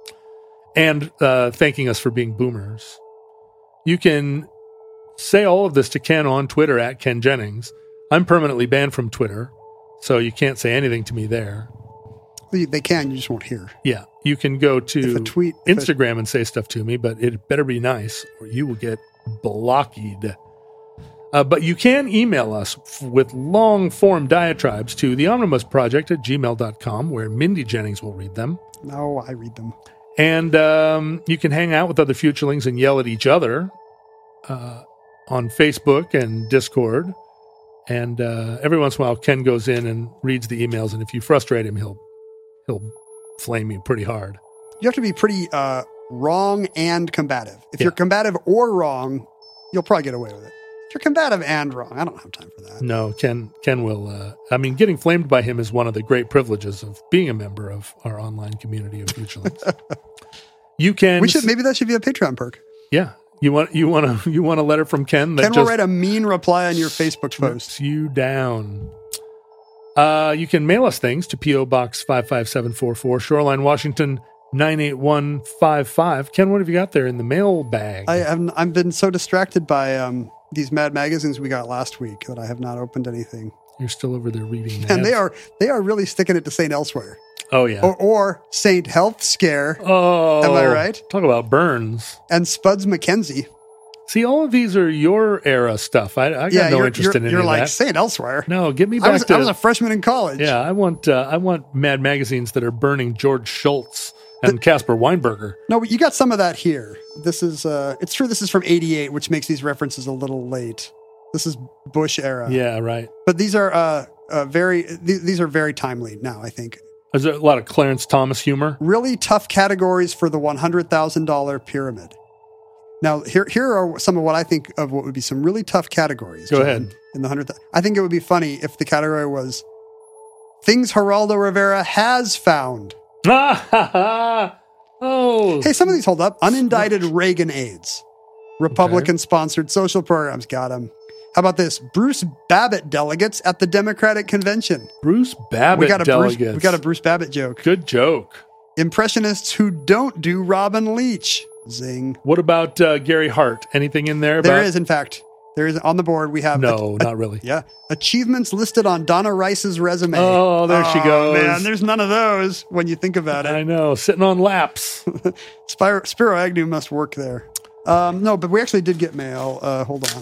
And uh, thanking us for being boomers. You can say all of this to Ken on Twitter at Ken Jennings. I'm permanently banned from Twitter, so you can't say anything to me there. They they can, you just won't hear. Yeah, you can go to If a tweet- if a- Instagram and say stuff to me, but it better be nice or you will get blocked. Uh, but you can email us f- with long-form diatribes to the omnibus project at gmail dot com, where Mindy Jennings will read them. No, I read them. And um, you can hang out with other futurelings and yell at each other uh, on Facebook and Discord. And uh, every once in a while, Ken goes in and reads the emails, and if you frustrate him, he'll he'll flame you pretty hard. You have to be pretty uh, wrong and combative. If Yeah. you're combative or wrong, you'll probably get away with it. If you're combative and wrong, I don't have time for that. No, Ken Ken will. Uh, I mean, getting flamed by him is one of the great privileges of being a member of our online community of futurelings. You can. We should maybe that should be a Patreon perk. Yeah. You want you want to you want a letter from Ken that Ken will just write a mean reply on your Facebook post. puts you down. Uh, you can mail us things to P O Box five five seven four four, Shoreline, Washington nine eight one five five. Ken, what have you got there in the mail bag? I have I've been so distracted by um, these Mad magazines we got last week that I have not opened anything. You're still over there reading that. And they are they are really sticking it to Saint Elsewhere Oh yeah. or, or Saint Health Scare oh, Am I right? Talk about Burns. and Spuds McKenzie. See, all of these are your era stuff. I, I got Yeah, no you're, interest you're, in any you're of like that. Saint Elsewhere. No, get me back I was, to. I was a freshman in college. yeah, I want. Uh, I want Mad magazines that are burning George Schultz and Caspar Weinberger. No, but you got some of that here. This is, uh, it's true this is from eighty-eight, which makes these references a little late. This is Bush era. Yeah, right. But these are uh, uh, very, th- these are very timely now, I think. There's a lot of Clarence Thomas humor. Really tough categories for the one hundred thousand dollars pyramid. Now, here here are some of what I think of what would be some really tough categories. Go John, ahead. In the one hundred, I think it would be funny if the category was things Geraldo Rivera has found. Ah, ha, ha. Oh, Hey, some of these hold up. Unindicted Reagan aides. Republican-sponsored social programs. Got them. How about this? Bruce Babbitt delegates at the Democratic Convention. Bruce Babbitt We got a delegates. Bruce, we got a Bruce Babbitt joke. Good joke. Impressionists who don't do Robin Leach. Zing. What about uh, Gary Hart? Anything in there? There about- is, in fact. There is on the board. We have No, a- not really. yeah achievements listed on Donna Rice's resume. Oh, there she goes. Man, there's none of those when you think about I it. know, sitting on laps. Spiro, Spiro Agnew must work there. Um, no, but we actually did get mail. Uh, hold on.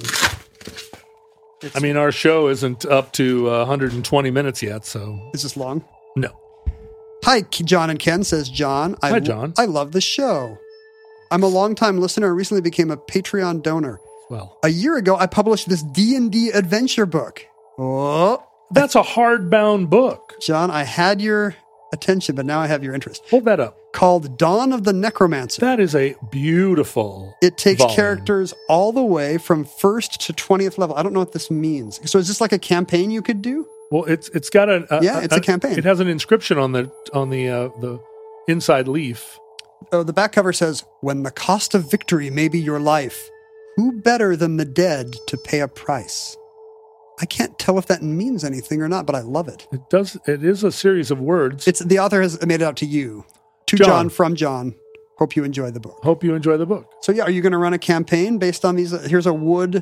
I mean, our show isn't up to uh, one hundred twenty minutes yet, so Is this long? no. Hi, K- John and Ken, says John. I, Hi, John. I love the show. I'm a longtime listener and recently became a Patreon donor. Well, A year ago, I published this D and D adventure book. Oh, that's a hardbound book. John, I had your attention, but now I have your interest. Hold that up. Called Dawn of the Necromancer. That is a beautiful. It takes volume. characters all the way from first to twentieth level. I don't know what this means. So is this like a campaign you could do? Well, it's it's got a, a Yeah, it's a campaign. It has an inscription on the on the uh, the inside leaf. Oh, the back cover says, "When the cost of victory may be your life, who better than the dead to pay a price?" I can't tell if that means anything or not, but I love it. It does. It is a series of words. It's the author has made it out to you, to John. John, from John. Hope you enjoy the book. Hope you enjoy the book. So yeah, are you going to run a campaign based on these? Here's a wood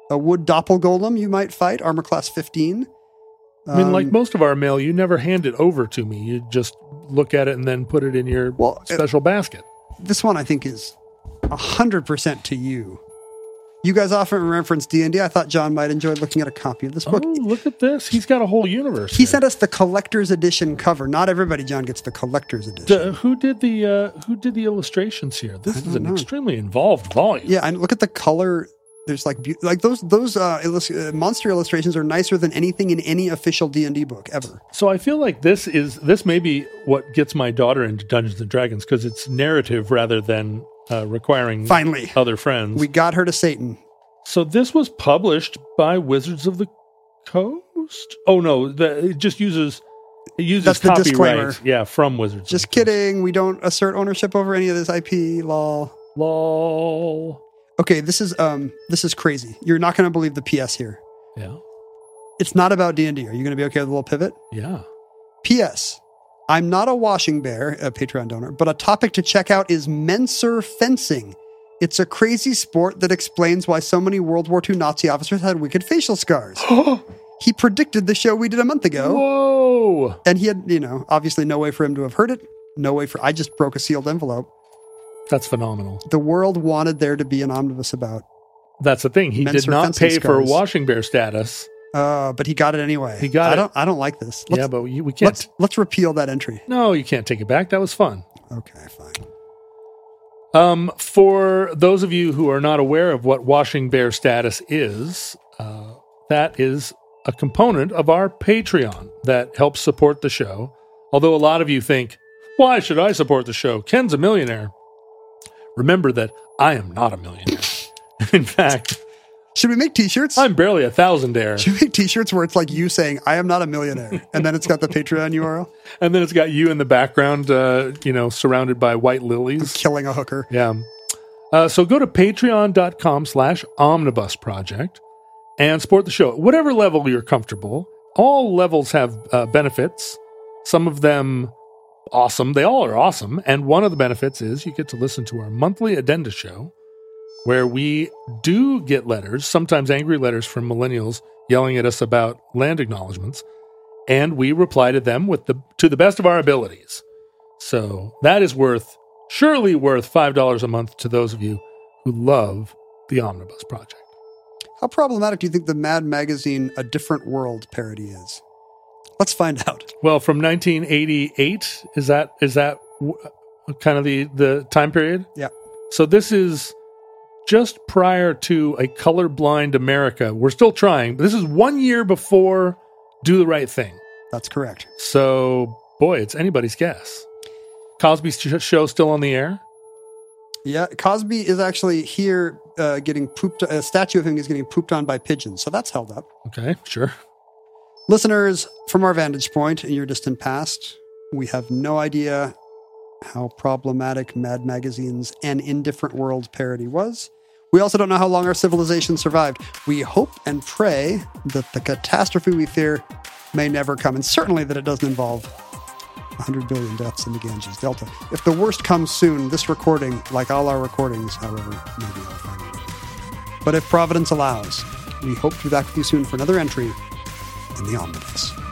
A wood doppelgolem you might fight, armor class fifteen. I mean, like Um, most of our mail, you never hand it over to me. You just look at it and then put it in your Well, it- special basket. This one I think is one hundred percent to you. You guys often reference D and D. I thought John might enjoy looking at a copy of this book. Oh, look at this. He's got a whole universe. He here. sent us the collector's edition cover. Not everybody, John, gets the collector's edition. The- who did the uh, who did the illustrations here? This I is don't an know. extremely involved volume. Yeah, and look at the color. There's like beau- like those those uh, illus- uh, monster illustrations are nicer than anything in any official D and D book ever. So I feel like this is this may be what gets my daughter into Dungeons and Dragons because it's narrative rather than uh, requiring Finally, other friends. we got her to Satan. So this was published by Wizards of the Coast. Oh no, the, it just uses it uses That's the copyright. disclaimer. Yeah, from Wizards. Just of the Coast. kidding. We don't assert ownership over any of this I P. Lol. Lol. Okay, this is um this is crazy. You're not going to believe the P S here. Yeah. It's not about D and D. Are you going to be okay with a little pivot? Yeah. P S. I'm not a washing bear, a Patreon donor, but a topic to check out is Menser fencing. It's a crazy sport that explains why so many World War Two Nazi officers had wicked facial scars. He predicted the show we did a month ago, Whoa. and he had, you know, obviously no way for him to have heard it. No way for, I just broke a sealed envelope. That's phenomenal. The world wanted there to be an omnibus about, That's the thing. He did Menser not fencing pay for scars. washing bear status. uh, but he got it anyway. He got I it. Don't, I don't like this. Let's, yeah, but we, we can't. let's, let's repeal that entry. No, you can't take it back. That was fun. Okay, fine. Um, for those of you who are not aware of what washing bear status is, uh, that is a component of our Patreon that helps support the show. Although a lot of you think, why should I support the show? Ken's a millionaire. Remember that I am not a millionaire. In fact, Should we make t-shirts? I'm barely a thousandaire. Should we make t-shirts where it's like you saying, I am not a millionaire? And then it's got the Patreon U R L? And then it's got you in the background, uh, you know, surrounded by white lilies. Killing a hooker. Yeah. Uh, so go to patreon.com slash omnibus project and support the show. At whatever level you're comfortable. All levels have uh, benefits. Some of them awesome. They all are awesome. And one of the benefits is you get to listen to our monthly addenda show where we do get letters, sometimes angry letters from millennials yelling at us about land acknowledgements. And we reply to them with the to the best of our abilities. So that is worth surely worth five dollars a month to those of you who love the Omnibus Project. How problematic do you think the Mad Magazine A Different World parody is? Let's find out. Well, from nineteen eighty-eight, is that is that w- kind of the, the time period? Yeah. So this is just prior to a colorblind America. We're still trying, but this is one year before Do the Right Thing. That's correct. So, boy, it's anybody's guess. Cosby's sh- show still on the air? Yeah, Cosby is actually here uh, getting pooped. A statue of him is getting pooped on by pigeons, so that's held up. Okay, sure. Listeners, from our vantage point in your distant past, we have no idea how problematic Mad Magazine's An Indifferent World parody was. We also don't know how long our civilization survived. We hope and pray that the catastrophe we fear may never come, and certainly that it doesn't involve one hundred billion deaths in the Ganges Delta. If the worst comes soon, this recording, like all our recordings, however, maybe I'll find it. But if Providence allows, we hope to be back with you soon for another entry in the Omnibus.